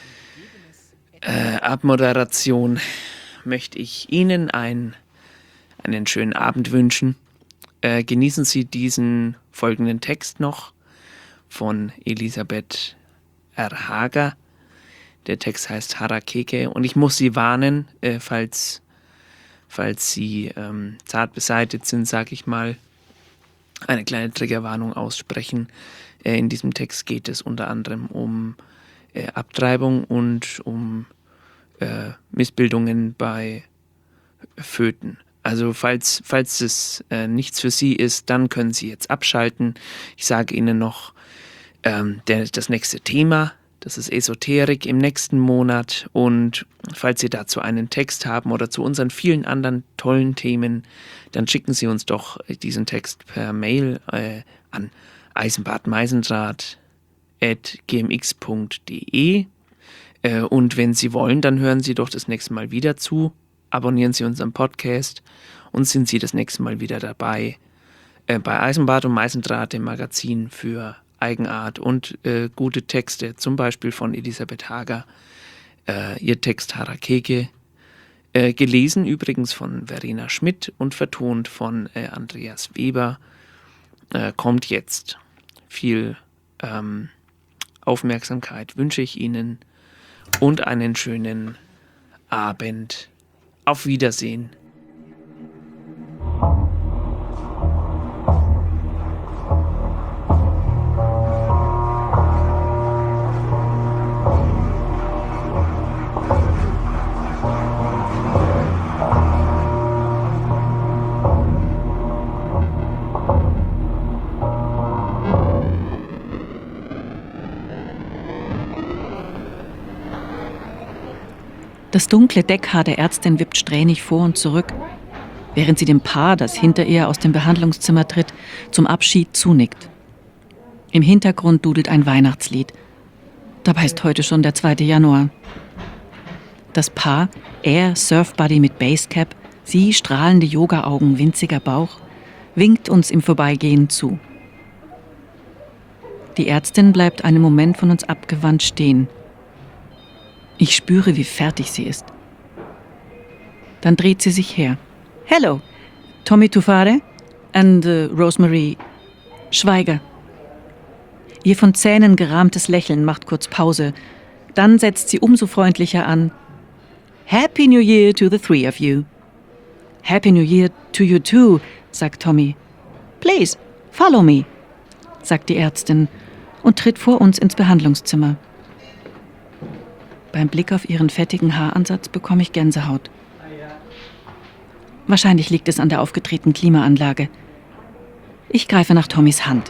äh, Abmoderation, möchte ich Ihnen ein, einen schönen Abend wünschen. Äh, genießen Sie diesen folgenden Text noch von Elisabeth R. Hager. Der Text heißt Harakeke und ich muss Sie warnen, äh, falls, falls Sie ähm, zart beseitigt sind, sage ich mal, eine kleine Triggerwarnung aussprechen. Äh, in diesem Text geht es unter anderem um äh, Abtreibung und um äh, Missbildungen bei Föten. Also falls, falls es äh, nichts für Sie ist, dann können Sie jetzt abschalten. Ich sage Ihnen noch ähm, der, das nächste Thema, Das ist Esoterik im nächsten Monat. Und falls Sie dazu einen Text haben oder zu unseren vielen anderen tollen Themen, dann schicken Sie uns doch diesen Text per Mail äh, an eisenbadmeisendraht at g m x punkt d e. Äh, und wenn Sie wollen, dann hören Sie doch das nächste Mal wieder zu. Abonnieren Sie unseren Podcast und sind Sie das nächste Mal wieder dabei äh, bei Eisenbad und Meisendraht, dem Magazin für Eigenart und äh, gute Texte, zum Beispiel von Elisabeth Hager, äh, ihr Text Harakeke, äh, gelesen übrigens von Verena Schmidt und vertont von äh, Andreas Weber, äh, kommt jetzt. Viel ähm, Aufmerksamkeit wünsche ich Ihnen und einen schönen Abend. Auf Wiedersehen.
Das dunkle Deckhaar der Ärztin wippt strähnig vor und zurück, während sie dem Paar, das hinter ihr aus dem Behandlungszimmer tritt, zum Abschied zunickt. Im Hintergrund dudelt ein Weihnachtslied. Dabei ist heute schon der zweite Januar. Das Paar, er Surfbuddy mit Basecap, sie strahlende Yoga-Augen, winziger Bauch, winkt uns im Vorbeigehen zu. Die Ärztin bleibt einen Moment von uns abgewandt stehen. Ich spüre, wie fertig sie ist. Dann dreht sie sich her. Hello, Tommy Tufare and uh, Rosemary Schweiger. Ihr von Zähnen gerahmtes Lächeln macht kurz Pause. Dann setzt sie umso freundlicher an. Happy New Year to the three of you. Happy New Year to you too, sagt Tommy. Please, follow me, sagt die Ärztin und tritt vor uns ins Behandlungszimmer. Beim Blick auf ihren fettigen Haaransatz bekomme ich Gänsehaut. Wahrscheinlich liegt es an der aufgedrehten Klimaanlage. Ich greife nach Tommys Hand.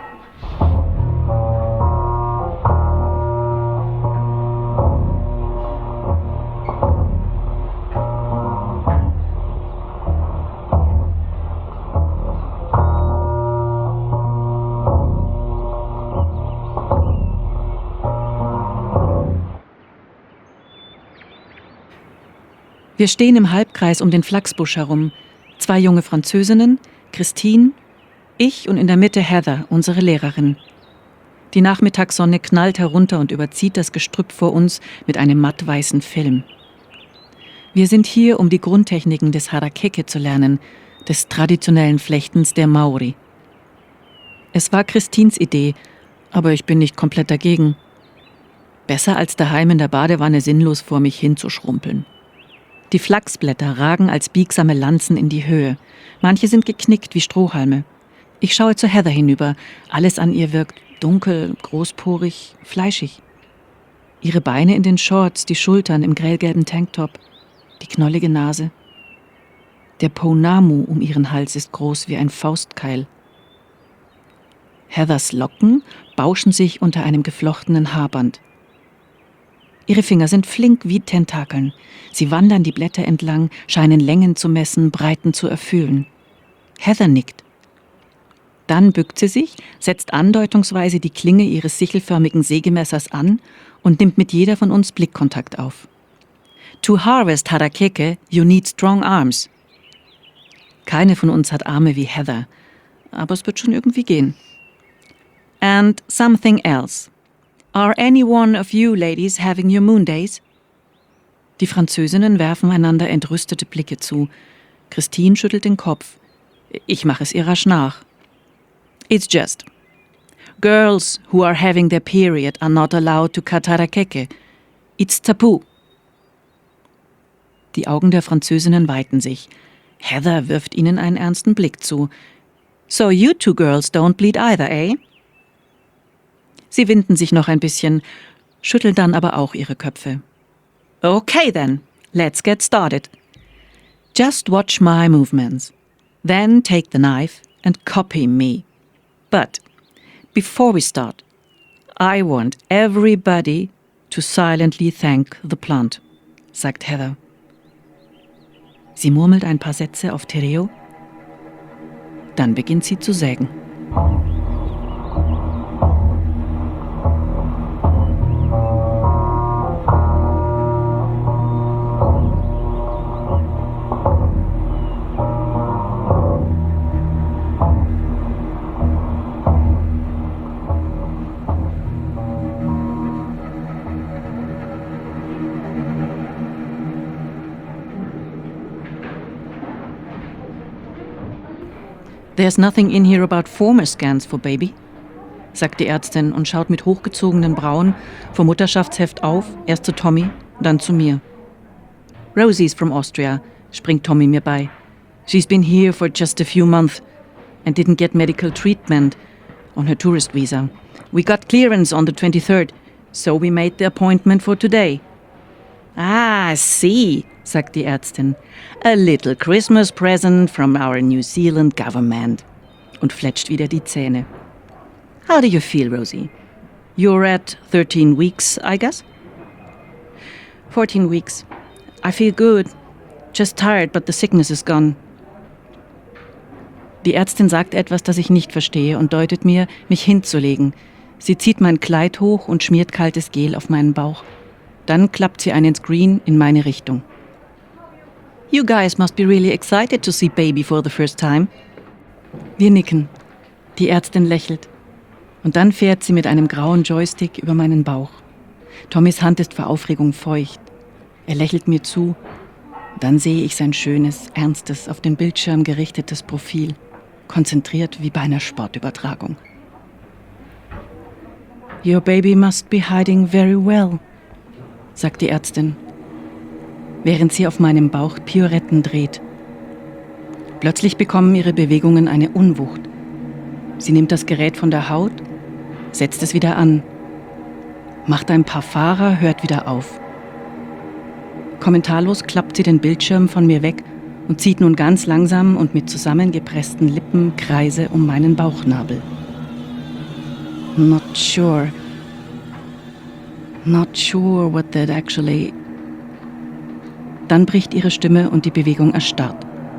Wir stehen im Halbkreis um den Flachsbusch herum. Zwei junge Französinnen, Christine, ich und in der Mitte Heather, unsere Lehrerin. Die Nachmittagssonne knallt herunter und überzieht das Gestrüpp vor uns mit einem mattweißen Film. Wir sind hier, um die Grundtechniken des Harakeke zu lernen, des traditionellen Flechtens der Maori. Es war Christines Idee, aber ich bin nicht komplett dagegen. Besser als daheim in der Badewanne sinnlos vor mich hinzuschrumpeln. Die Flachsblätter ragen als biegsame Lanzen in die Höhe. Manche sind geknickt wie Strohhalme. Ich schaue zu Heather hinüber. Alles an ihr wirkt dunkel, großporig, fleischig. Ihre Beine in den Shorts, die Schultern im grellgelben Tanktop, die knollige Nase. Der Pounamu um ihren Hals ist groß wie ein Faustkeil. Heathers Locken bauschen sich unter einem geflochtenen Haarband. Ihre Finger sind flink wie Tentakeln. Sie wandern die Blätter entlang, scheinen Längen zu messen, Breiten zu erfüllen. Heather nickt. Dann bückt sie sich, setzt andeutungsweise die Klinge ihres sichelförmigen Sägemessers an und nimmt mit jeder von uns Blickkontakt auf. To harvest Harakeke, you need strong arms. Keine von uns hat Arme wie Heather, aber es wird schon irgendwie gehen. And something else. Are any one of you ladies having your moon days? Die Französinnen werfen einander entrüstete Blicke zu. Christine schüttelt den Kopf. Ich mache es ihr rasch nach. It's just. Girls who are having their period are not allowed to cut harakeke. It's taboo. Die Augen der Französinnen weiten sich. Heather wirft ihnen einen ernsten Blick zu. So you two girls don't bleed either, eh? Sie winden sich noch ein bisschen, schütteln dann aber auch ihre Köpfe. Okay then, let's get started. Just watch my movements. Then take the knife and copy me. But before we start, I want everybody to silently thank the plant, sagt Heather. Sie murmelt ein paar Sätze auf Tereo. Dann beginnt sie zu sägen. There's nothing in here about former scans for baby, sagt die Ärztin und schaut mit hochgezogenen Brauen vom Mutterschaftsheft auf, erst zu Tommy, dann zu mir. Rosie's from Austria, springt Tommy mir bei. She's been here for just a few months and didn't get medical treatment on her tourist visa. We got clearance on the twenty-third, so we made the appointment for today. Ah, I see, sagt die Ärztin. A little Christmas present from our New Zealand government. Und fletscht wieder die Zähne. How do you feel, Rosie? You're at thirteen weeks, I guess? fourteen weeks. I feel good. Just tired, but the sickness is gone. Die Ärztin sagt etwas, das ich nicht verstehe und deutet mir, mich hinzulegen. Sie zieht mein Kleid hoch und schmiert kaltes Gel auf meinen Bauch. Dann klappt sie einen Screen in meine Richtung. You guys must be really excited to see baby for the first time. Wir nicken. Die Ärztin lächelt. Und dann fährt sie mit einem grauen Joystick über meinen Bauch. Tommys Hand ist vor Aufregung feucht. Er lächelt mir zu. Dann sehe ich sein schönes, ernstes, auf den Bildschirm gerichtetes Profil. Konzentriert wie bei einer Sportübertragung. Your baby must be hiding very well, sagt die Ärztin, während sie auf meinem Bauch Pirouetten dreht. Plötzlich bekommen ihre Bewegungen eine Unwucht. Sie nimmt das Gerät von der Haut, setzt es wieder an, macht ein paar Fahrer, hört wieder auf. Kommentarlos klappt sie den Bildschirm von mir weg und zieht nun ganz langsam und mit zusammengepressten Lippen Kreise um meinen Bauchnabel. Not sure. Not sure what that actually... Dann bricht ihre Stimme und die Bewegung erstarrt.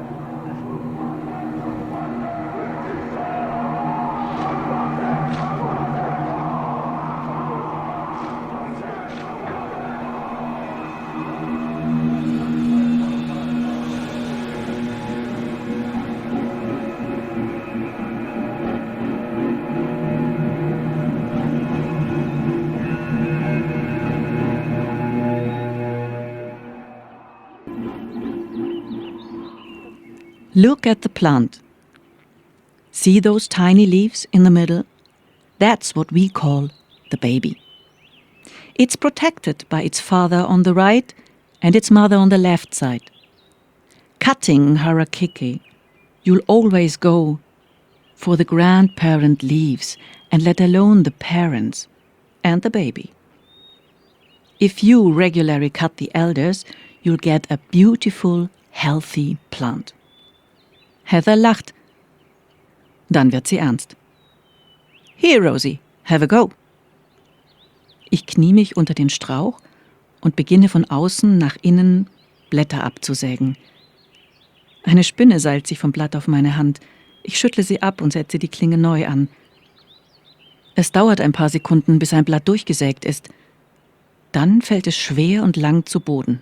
Look at the plant. See those tiny leaves in the middle? That's what we call the baby. It's protected by its father on the right and its mother on the left side. Cutting harakeke, you'll always go for the grandparent leaves and let alone the parents and the baby. If you regularly cut the elders, you'll get a beautiful, healthy plant. Heather lacht. Dann wird sie ernst. Here, Rosie, have a go. Ich knie mich unter den Strauch und beginne von außen nach innen Blätter abzusägen. Eine Spinne seilt sich vom Blatt auf meine Hand. Ich schüttle sie ab und setze die Klinge neu an. Es dauert ein paar Sekunden, bis ein Blatt durchgesägt ist. Dann fällt es schwer und lang zu Boden.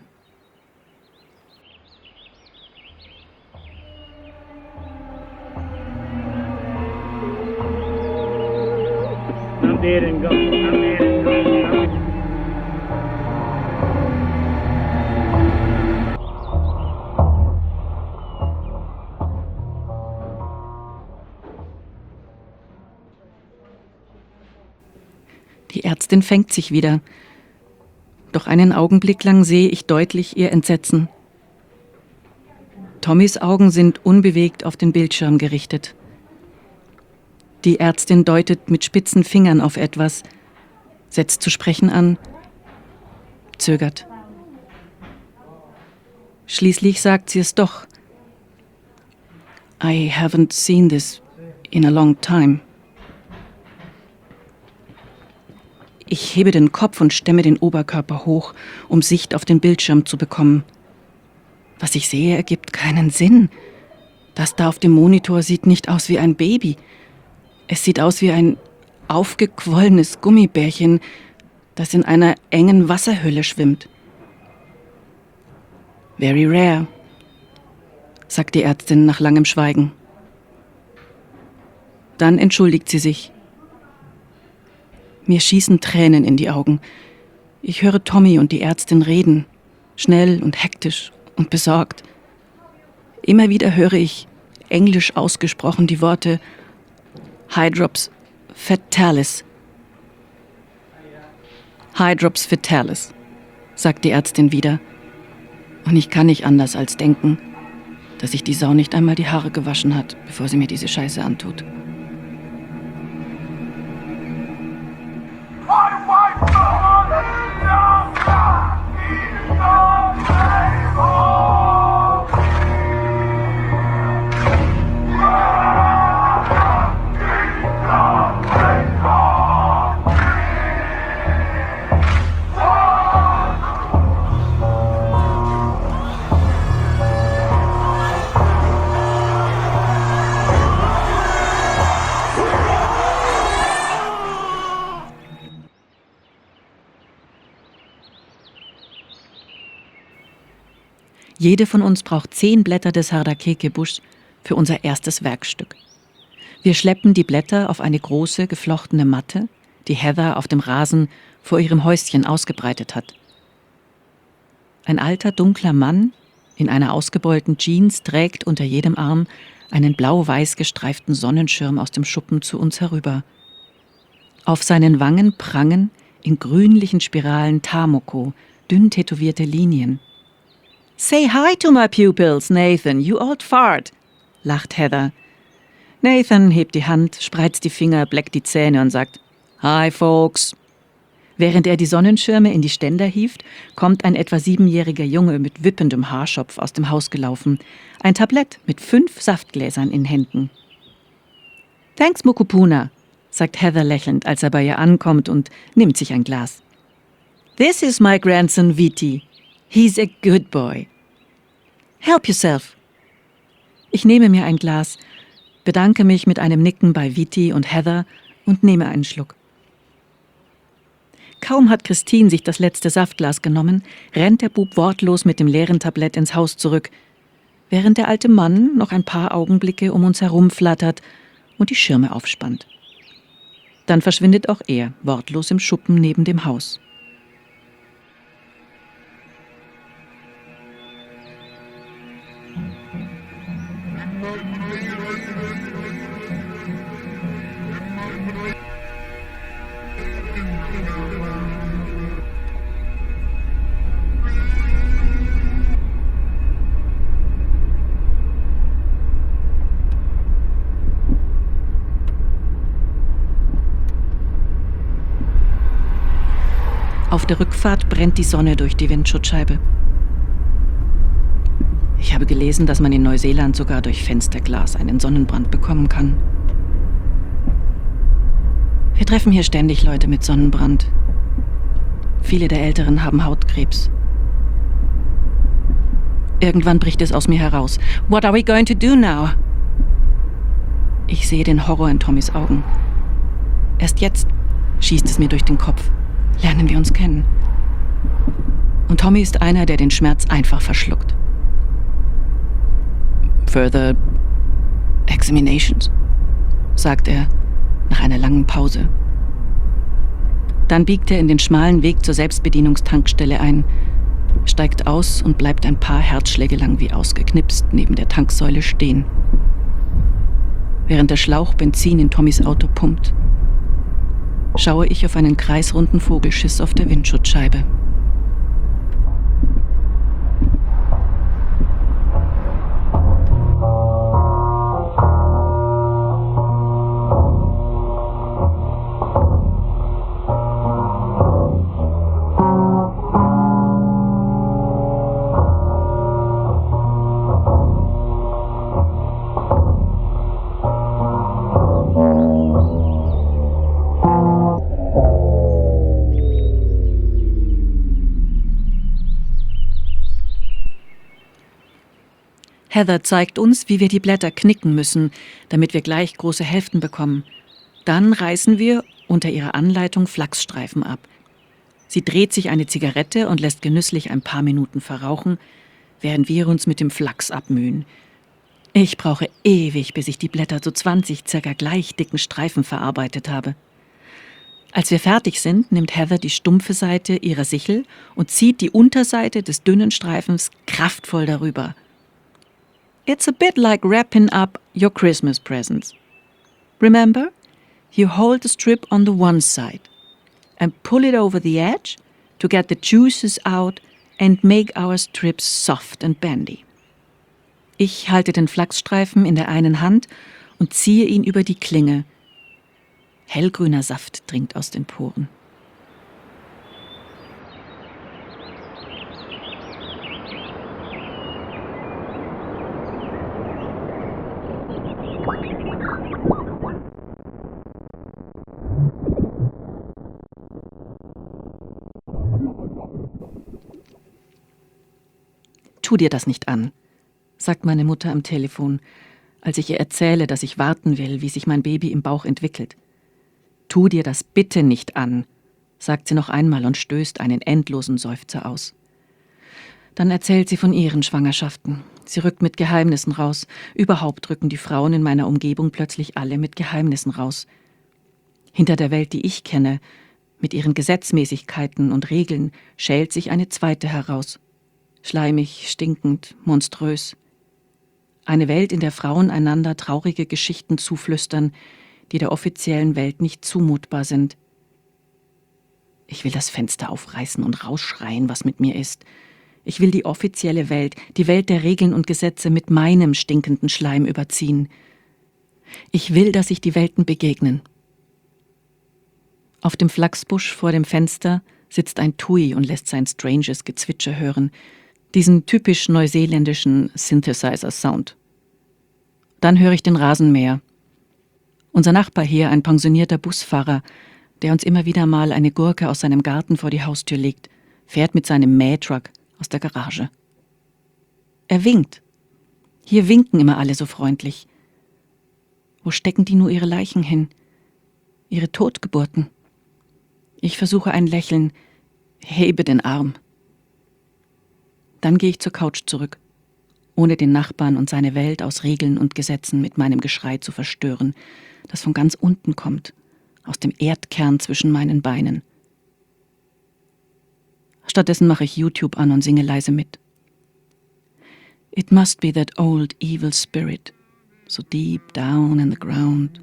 Die Ärztin fängt sich wieder. Doch einen Augenblick lang sehe ich deutlich ihr Entsetzen. Tommys Augen sind unbewegt auf den Bildschirm gerichtet. Die Ärztin deutet mit spitzen Fingern auf etwas, setzt zu sprechen an, zögert. Schließlich sagt sie es doch. I haven't seen this in a long time. Ich hebe den Kopf und stemme den Oberkörper hoch, um Sicht auf den Bildschirm zu bekommen. Was ich sehe, ergibt keinen Sinn. Das da auf dem Monitor sieht nicht aus wie ein Baby. Es sieht aus wie ein aufgequollenes Gummibärchen, das in einer engen Wasserhülle schwimmt. Very rare, sagt die Ärztin nach langem Schweigen. Dann entschuldigt sie sich. Mir schießen Tränen in die Augen. Ich höre Tommy und die Ärztin reden, schnell und hektisch und besorgt. Immer wieder höre ich, englisch ausgesprochen, die Worte Hydrops fatalis. Hydrops fatalis, sagt die Ärztin wieder. Und ich kann nicht anders als denken, dass sich die Sau nicht einmal die Haare gewaschen hat, bevor sie mir diese Scheiße antut. Jede von uns braucht zehn Blätter des Hardakeke-Buschs für unser erstes Werkstück. Wir schleppen die Blätter auf eine große, geflochtene Matte, die Heather auf dem Rasen vor ihrem Häuschen ausgebreitet hat. Ein alter, dunkler Mann in einer ausgebeulten Jeans trägt unter jedem Arm einen blau-weiß gestreiften Sonnenschirm aus dem Schuppen zu uns herüber. Auf seinen Wangen prangen in grünlichen Spiralen Tamoko, dünn tätowierte Linien. Say hi to my pupils, Nathan, you old fart, lacht Heather. Nathan hebt die Hand, spreizt die Finger, bleckt die Zähne und sagt, Hi, folks. Während er die Sonnenschirme in die Ständer hieft, kommt ein etwa siebenjähriger Junge mit wippendem Haarschopf aus dem Haus gelaufen. Ein Tablett mit fünf Saftgläsern in Händen. Thanks, Mukupuna, sagt Heather lächelnd, als er bei ihr ankommt und nimmt sich ein Glas. This is my grandson Viti. He's a good boy. Help yourself. Ich nehme mir ein Glas, bedanke mich mit einem Nicken bei Viti und Heather und nehme einen Schluck. Kaum hat Christine sich das letzte Saftglas genommen, rennt der Bub wortlos mit dem leeren Tablett ins Haus zurück, während der alte Mann noch ein paar Augenblicke um uns herum flattert und die Schirme aufspannt. Dann verschwindet auch er wortlos im Schuppen neben dem Haus. Auf der Rückfahrt brennt die Sonne durch die Windschutzscheibe. Ich habe gelesen, dass man in Neuseeland sogar durch Fensterglas einen Sonnenbrand bekommen kann. Wir treffen hier ständig Leute mit Sonnenbrand. Viele der Älteren haben Hautkrebs. Irgendwann bricht es aus mir heraus. What are we going to do now? Ich sehe den Horror in Tommys Augen. Erst jetzt schießt es mir durch den Kopf. Lernen wir uns kennen. Und Tommy ist einer, der den Schmerz einfach verschluckt. Further examinations, sagt er nach einer langen Pause. Dann biegt er in den schmalen Weg zur Selbstbedienungstankstelle ein, steigt aus und bleibt ein paar Herzschläge lang wie ausgeknipst neben der Tanksäule stehen. Während der Schlauch Benzin in Tommys Auto pumpt, schaue ich auf einen kreisrunden Vogelschiss auf der Windschutzscheibe. Heather zeigt uns, wie wir die Blätter knicken müssen, damit wir gleich große Hälften bekommen. Dann reißen wir unter ihrer Anleitung Flachsstreifen ab. Sie dreht sich eine Zigarette und lässt genüsslich ein paar Minuten verrauchen, während wir uns mit dem Flachs abmühen. Ich brauche ewig, bis ich die Blätter zu zwanzig circa gleich dicken Streifen verarbeitet habe. Als wir fertig sind, nimmt Heather die stumpfe Seite ihrer Sichel und zieht die Unterseite des dünnen Streifens kraftvoll darüber. It's a bit like wrapping up your Christmas presents. Remember, you hold the strip on the one side and pull it over the edge to get the juices out and make our strips soft and bendy. Ich halte den Flachsstreifen in der einen Hand und ziehe ihn über die Klinge. Hellgrüner Saft dringt aus den Poren. Tu dir das nicht an, sagt meine Mutter am Telefon, als ich ihr erzähle, dass ich warten will, wie sich mein Baby im Bauch entwickelt. Tu dir das bitte nicht an, sagt sie noch einmal und stößt einen endlosen Seufzer aus. Dann erzählt sie von ihren Schwangerschaften. Sie rückt mit Geheimnissen raus. Überhaupt rücken die Frauen in meiner Umgebung plötzlich alle mit Geheimnissen raus. Hinter der Welt, die ich kenne, mit ihren Gesetzmäßigkeiten und Regeln, schält sich eine zweite heraus. Schleimig, stinkend, monströs. Eine Welt, in der Frauen einander traurige Geschichten zuflüstern, die der offiziellen Welt nicht zumutbar sind. Ich will das Fenster aufreißen und rausschreien, was mit mir ist. Ich will die offizielle Welt, die Welt der Regeln und Gesetze mit meinem stinkenden Schleim überziehen. Ich will, dass sich die Welten begegnen. Auf dem Flachsbusch vor dem Fenster sitzt ein Tui und lässt sein stranges Gezwitscher hören, diesen typisch neuseeländischen Synthesizer-Sound. Dann höre ich den Rasenmäher. Unser Nachbar hier, ein pensionierter Busfahrer, der uns immer wieder mal eine Gurke aus seinem Garten vor die Haustür legt, fährt mit seinem Mähtruck aus der Garage. Er winkt. Hier winken immer alle so freundlich. Wo stecken die nur ihre Leichen hin? Ihre Totgeburten? Ich versuche ein Lächeln, hebe den Arm. Dann gehe ich zur Couch zurück, ohne den Nachbarn und seine Welt aus Regeln und Gesetzen mit meinem Geschrei zu verstören, das von ganz unten kommt, aus dem Erdkern zwischen meinen Beinen. Stattdessen mache ich YouTube an und singe leise mit. It must be that old evil spirit, so deep down in the ground.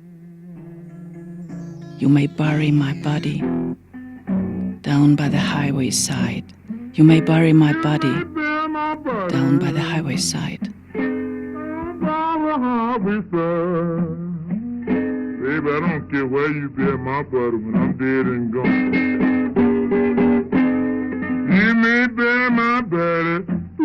You may bury my body down by the highway side. You may bury my body down by the highway side.
Baby, I don't care where you bury my body when I'm dead and gone. You may bury my body.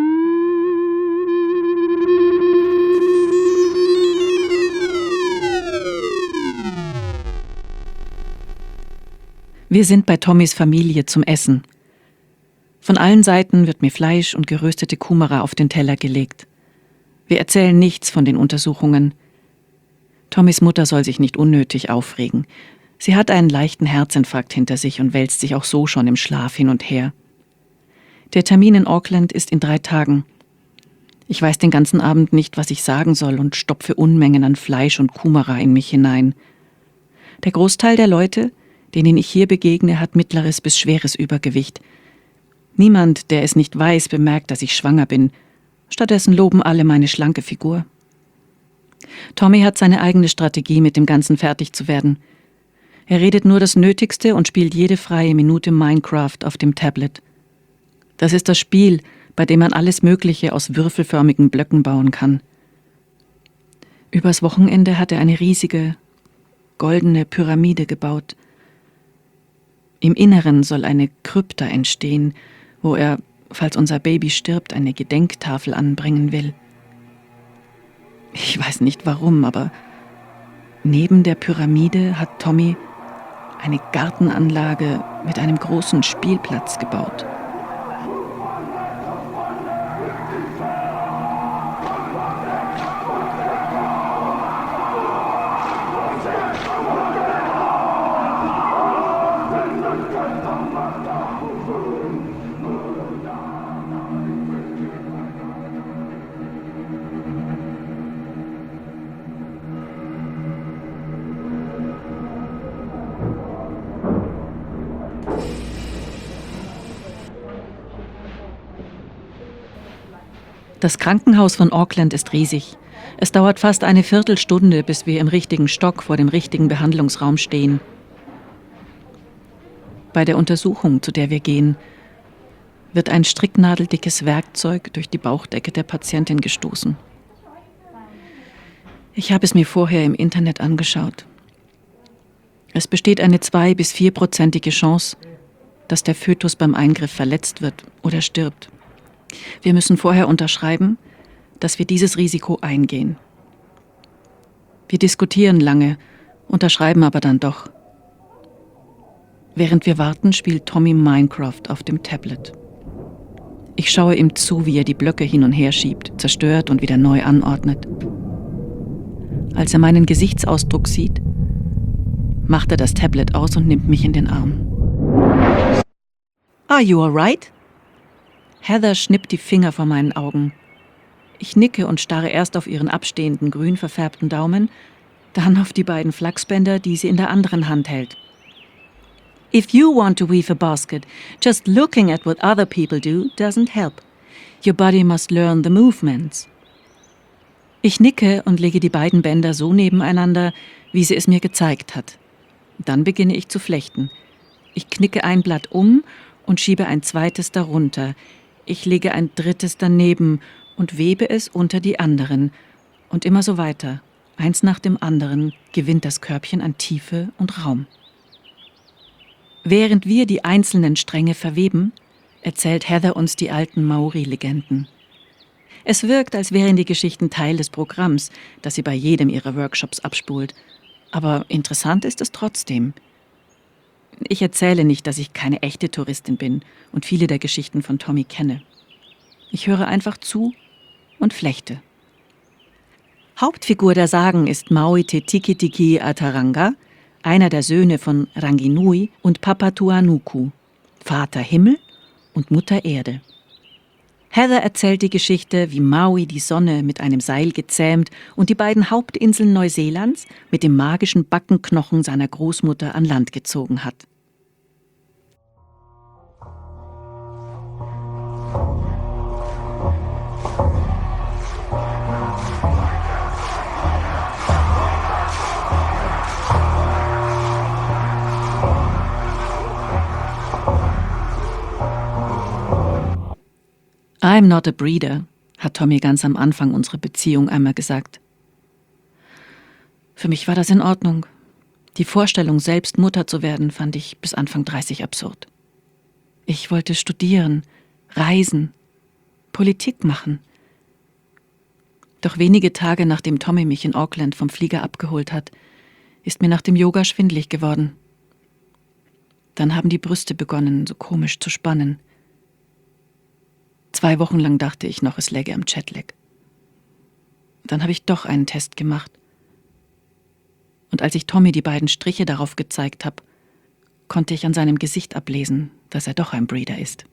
Wir sind bei Tommys Familie zum Essen. Von allen Seiten wird mir Fleisch und geröstete Kumara auf den Teller gelegt. Wir erzählen nichts von den Untersuchungen. Tommys Mutter soll sich nicht unnötig aufregen. Sie hat einen leichten Herzinfarkt hinter sich und wälzt sich auch so schon im Schlaf hin und her. Der Termin in Auckland ist in drei Tagen. Ich weiß den ganzen Abend nicht, was ich sagen soll und stopfe Unmengen an Fleisch und Kumara in mich hinein. Der Großteil der Leute, denen ich hier begegne, hat mittleres bis schweres Übergewicht. Niemand, der es nicht weiß, bemerkt, dass ich schwanger bin. Stattdessen loben alle meine schlanke Figur. Tommy hat seine eigene Strategie, mit dem Ganzen fertig zu werden. Er redet nur das Nötigste und spielt jede freie Minute Minecraft auf dem Tablet. Das ist das Spiel, bei dem man alles Mögliche aus würfelförmigen Blöcken bauen kann. Übers Wochenende hat er eine riesige, goldene Pyramide gebaut. Im Inneren soll eine Krypta entstehen, wo er, falls unser Baby stirbt, eine Gedenktafel anbringen will. Ich weiß nicht warum, aber neben der Pyramide hat Tommy eine Gartenanlage mit einem großen Spielplatz gebaut. Das Krankenhaus von Auckland ist riesig. Es dauert fast eine Viertelstunde, bis wir im richtigen Stock vor dem richtigen Behandlungsraum stehen. Bei der Untersuchung, zu der wir gehen, wird ein stricknadeldickes Werkzeug durch die Bauchdecke der Patientin gestoßen. Ich habe es mir vorher im Internet angeschaut. Es besteht eine zwei- bis vierprozentige Chance, dass der Fötus beim Eingriff verletzt wird oder stirbt. Wir müssen vorher unterschreiben, dass wir dieses Risiko eingehen. Wir diskutieren lange, unterschreiben aber dann doch. Während wir warten, spielt Tommy Minecraft auf dem Tablet. Ich schaue ihm zu, wie er die Blöcke hin und her schiebt, zerstört und wieder neu anordnet. Als er meinen Gesichtsausdruck sieht, macht er das Tablet aus und nimmt mich in den Arm. Are you alright? Heather schnippt die Finger vor meinen Augen. Ich nicke und starre erst auf ihren abstehenden, grün verfärbten Daumen, dann auf die beiden Flachsbänder, die sie in der anderen Hand hält. If you want to weave a basket, just looking at what other people do doesn't help. Your body must learn the movements. Ich nicke und lege die beiden Bänder so nebeneinander, wie sie es mir gezeigt hat. Dann beginne ich zu flechten. Ich knicke ein Blatt um und schiebe ein zweites darunter. Ich lege ein drittes daneben und webe es unter die anderen. Und immer so weiter. Eins nach dem anderen gewinnt das Körbchen an Tiefe und Raum. Während wir die einzelnen Stränge verweben, erzählt Heather uns die alten Maori-Legenden. Es wirkt, als wären die Geschichten Teil des Programms, das sie bei jedem ihrer Workshops abspult. Aber interessant ist es trotzdem. Ich erzähle nicht, dass ich keine echte Touristin bin und viele der Geschichten von Tommy kenne. Ich höre einfach zu und flechte. Hauptfigur der Sagen ist Maui Te Tikitiki Ataranga, einer der Söhne von Ranginui und Papatuanuku, Vater Himmel und Mutter Erde. Heather erzählt die Geschichte, wie Maui die Sonne mit einem Seil gezähmt und die beiden Hauptinseln Neuseelands mit dem magischen Backenknochen seiner Großmutter an Land gezogen hat. I'm not a breeder, hat Tommy ganz am Anfang unserer Beziehung einmal gesagt. Für mich war das in Ordnung. Die Vorstellung, selbst Mutter zu werden, fand ich bis Anfang dreißig absurd. Ich wollte studieren, reisen, Politik machen. Doch wenige Tage nachdem Tommy mich in Auckland vom Flieger abgeholt hat, ist mir nach dem Yoga schwindelig geworden. Dann haben die Brüste begonnen, so komisch zu spannen. Zwei Wochen lang dachte ich noch, es läge am Jetlag. Dann habe ich doch einen Test gemacht. Und als ich Tommy die beiden Striche darauf gezeigt habe, konnte ich an seinem Gesicht ablesen, dass er doch ein Breeder ist.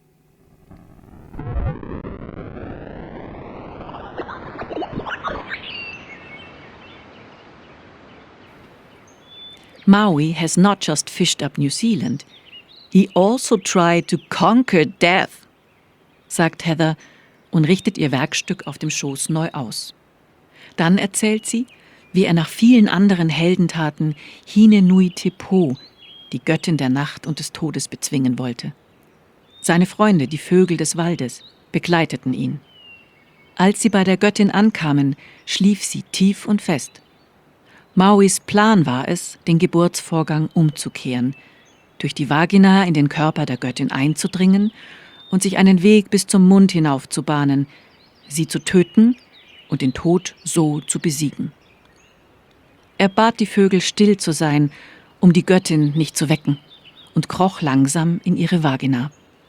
Maui has not just fished up New Zealand. He also tried to conquer death, sagt Heather und richtet ihr Werkstück auf dem Schoß neu aus. Dann erzählt sie, wie er nach vielen anderen Heldentaten Hine Nui Te Po, die Göttin der Nacht und des Todes, bezwingen wollte. Seine Freunde, die Vögel des Waldes, begleiteten ihn. Als sie bei der Göttin ankamen, schlief sie tief und fest. Mauis Plan war es, den Geburtsvorgang umzukehren, durch die Vagina in den Körper der Göttin einzudringen und sich einen Weg bis zum Mund hinauf zu bahnen, sie zu töten und den Tod so zu besiegen. Er bat die Vögel, still zu sein, um die Göttin nicht zu wecken, und kroch langsam in ihre Vagina.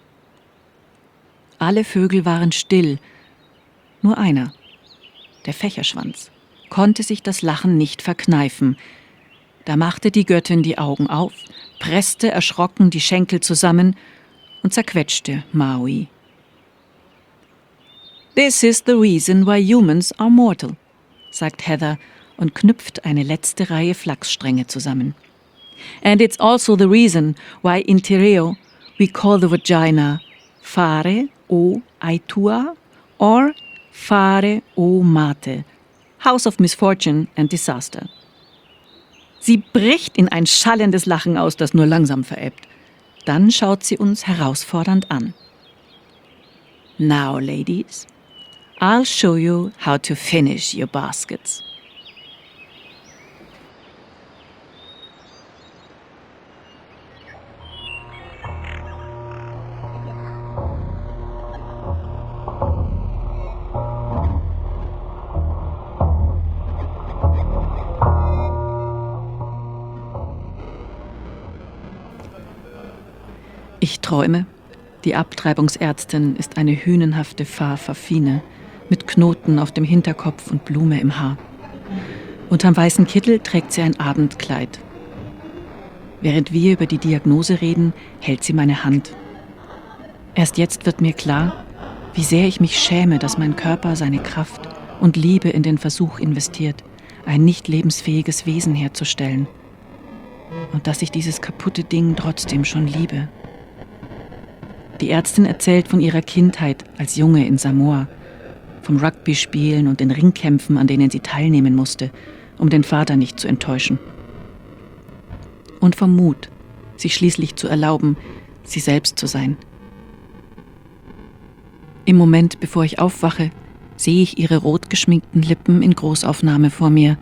Alle Vögel waren still, nur einer, der Fächerschwanz, konnte sich das Lachen nicht verkneifen. Da machte die Göttin die Augen auf, presste erschrocken die Schenkel zusammen und zerquetschte Maui. This is the reason why humans are mortal, sagt Heather und knüpft eine letzte Reihe Flachsstränge zusammen. And it's also the reason why in Te Reo we call the vagina Fare o Aitua Or Fare o Mate, House of Misfortune and Disaster. Sie bricht in ein schallendes Lachen aus, das nur langsam verebbt. Dann schaut sie uns herausfordernd an. Now, ladies, I'll show you how to finish your baskets. Ich träume. Die Abtreibungsärztin ist eine hünenhafte Far-Fafine mit Knoten auf dem Hinterkopf und Blume im Haar. Unterm weißen Kittel trägt sie ein Abendkleid. Während wir über die Diagnose reden, hält sie meine Hand. Erst jetzt wird mir klar, wie sehr ich mich schäme, dass mein Körper seine Kraft und Liebe in den Versuch investiert, ein nicht lebensfähiges Wesen herzustellen. Und dass ich dieses kaputte Ding trotzdem schon liebe. Die Ärztin erzählt von ihrer Kindheit als Junge in Samoa, vom Rugby-Spielen und den Ringkämpfen, an denen sie teilnehmen musste, um den Vater nicht zu enttäuschen. Und vom Mut, sich schließlich zu erlauben, sie selbst zu sein. Im Moment, bevor ich aufwache, sehe ich ihre rot geschminkten Lippen in Großaufnahme vor mir.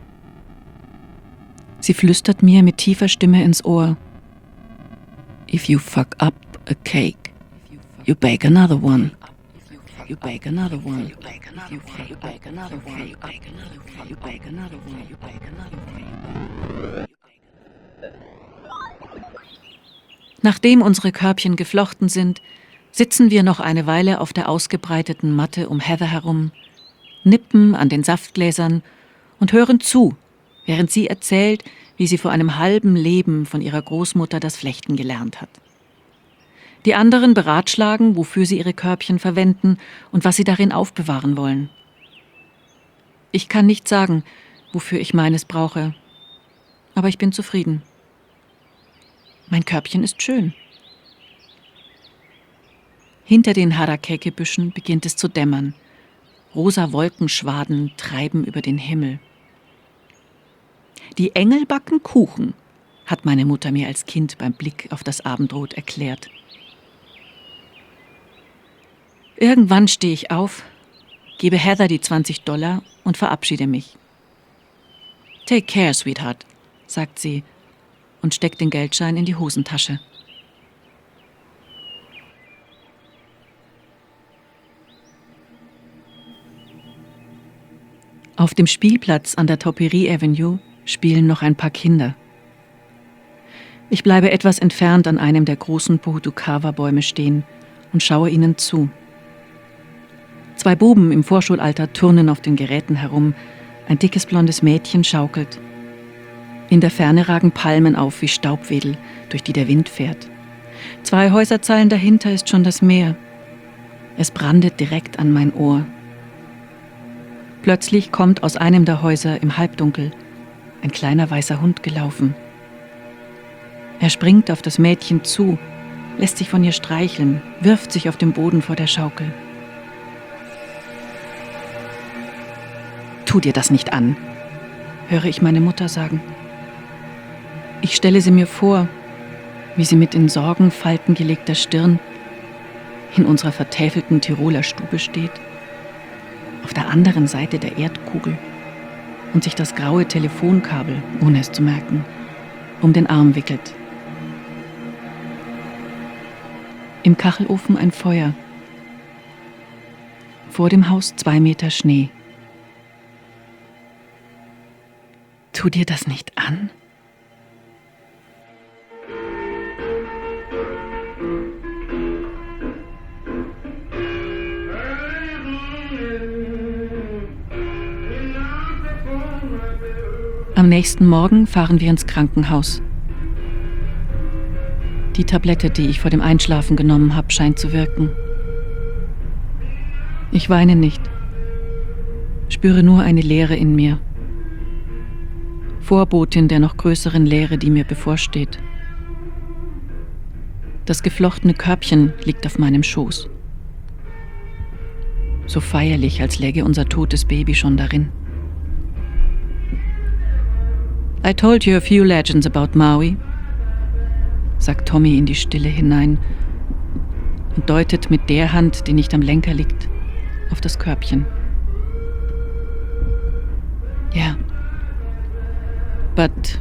Sie flüstert mir mit tiefer Stimme ins Ohr: If you fuck up a cake, you bake another one. You bake another one. You bake another one. You bake another one. You bake another one. You bake another one. You bake another one. Nachdem unsere Körbchen geflochten sind, sitzen wir noch eine Weile auf der ausgebreiteten Matte um Heather herum, nippen an den Saftgläsern und hören zu, während sie erzählt, wie sie vor einem halben Leben von ihrer Großmutter das Flechten gelernt hat. Die anderen beratschlagen, wofür sie ihre Körbchen verwenden und was sie darin aufbewahren wollen. Ich kann nicht sagen, wofür ich meines brauche, aber ich bin zufrieden. Mein Körbchen ist schön. Hinter den Harakeke-Büschen beginnt es zu dämmern. Rosa Wolkenschwaden treiben über den Himmel. Die Engel backen Kuchen, hat meine Mutter mir als Kind beim Blick auf das Abendrot erklärt. Irgendwann stehe ich auf, gebe Heather die zwanzig Dollar und verabschiede mich. Take care, Sweetheart, sagt sie und steckt den Geldschein in die Hosentasche. Auf dem Spielplatz an der Tauperie Avenue spielen noch ein paar Kinder. Ich bleibe etwas entfernt an einem der großen Pohutukawa-Bäume stehen und schaue ihnen zu. Zwei Buben im Vorschulalter turnen auf den Geräten herum, ein dickes blondes Mädchen schaukelt. In der Ferne ragen Palmen auf wie Staubwedel, durch die der Wind fährt. Zwei Häuserzeilen dahinter ist schon das Meer. Es brandet direkt an mein Ohr. Plötzlich kommt aus einem der Häuser im Halbdunkel ein kleiner weißer Hund gelaufen. Er springt auf das Mädchen zu, lässt sich von ihr streicheln, wirft sich auf den Boden vor der Schaukel. Tu dir das nicht an, höre ich meine Mutter sagen. Ich stelle sie mir vor, wie sie mit in Sorgenfalten gelegter Stirn in unserer vertäfelten Tiroler Stube steht, auf der anderen Seite der Erdkugel und sich das graue Telefonkabel, ohne es zu merken, um den Arm wickelt. Im Kachelofen ein Feuer. Vor dem Haus zwei Meter Schnee. Tu dir das nicht an? Am nächsten Morgen fahren wir ins Krankenhaus. Die Tablette, die ich vor dem Einschlafen genommen habe, scheint zu wirken. Ich weine nicht, spüre nur eine Leere in mir. Vorbotin der noch größeren Leere, die mir bevorsteht. Das geflochtene Körbchen liegt auf meinem Schoß. So feierlich, als läge unser totes Baby schon darin. I told you a few legends about Maui, sagt Tommy in die Stille hinein und deutet mit der Hand, die nicht am Lenker liegt, auf das Körbchen. Ja. But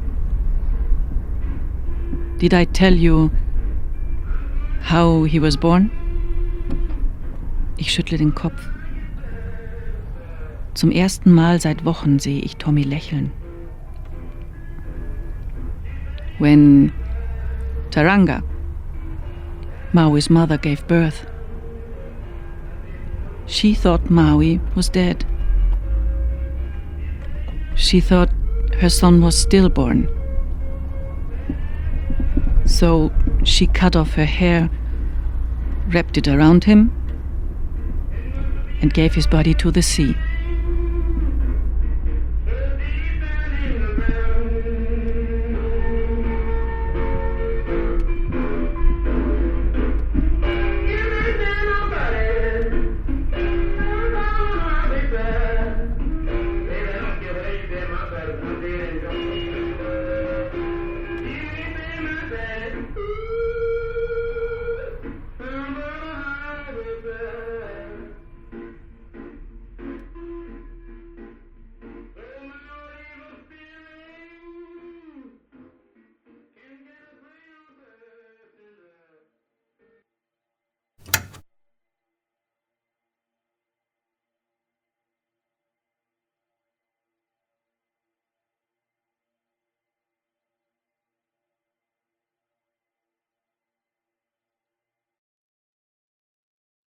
did I tell you how he was born? Ich schüttle den Kopf. Zum ersten Mal seit Wochen sehe ich Tommy lächeln. When Taranga, Maui's mother, gave birth, she thought Maui was dead. She thought her son was stillborn. So she cut off her hair, wrapped it around him, and gave his body to the sea.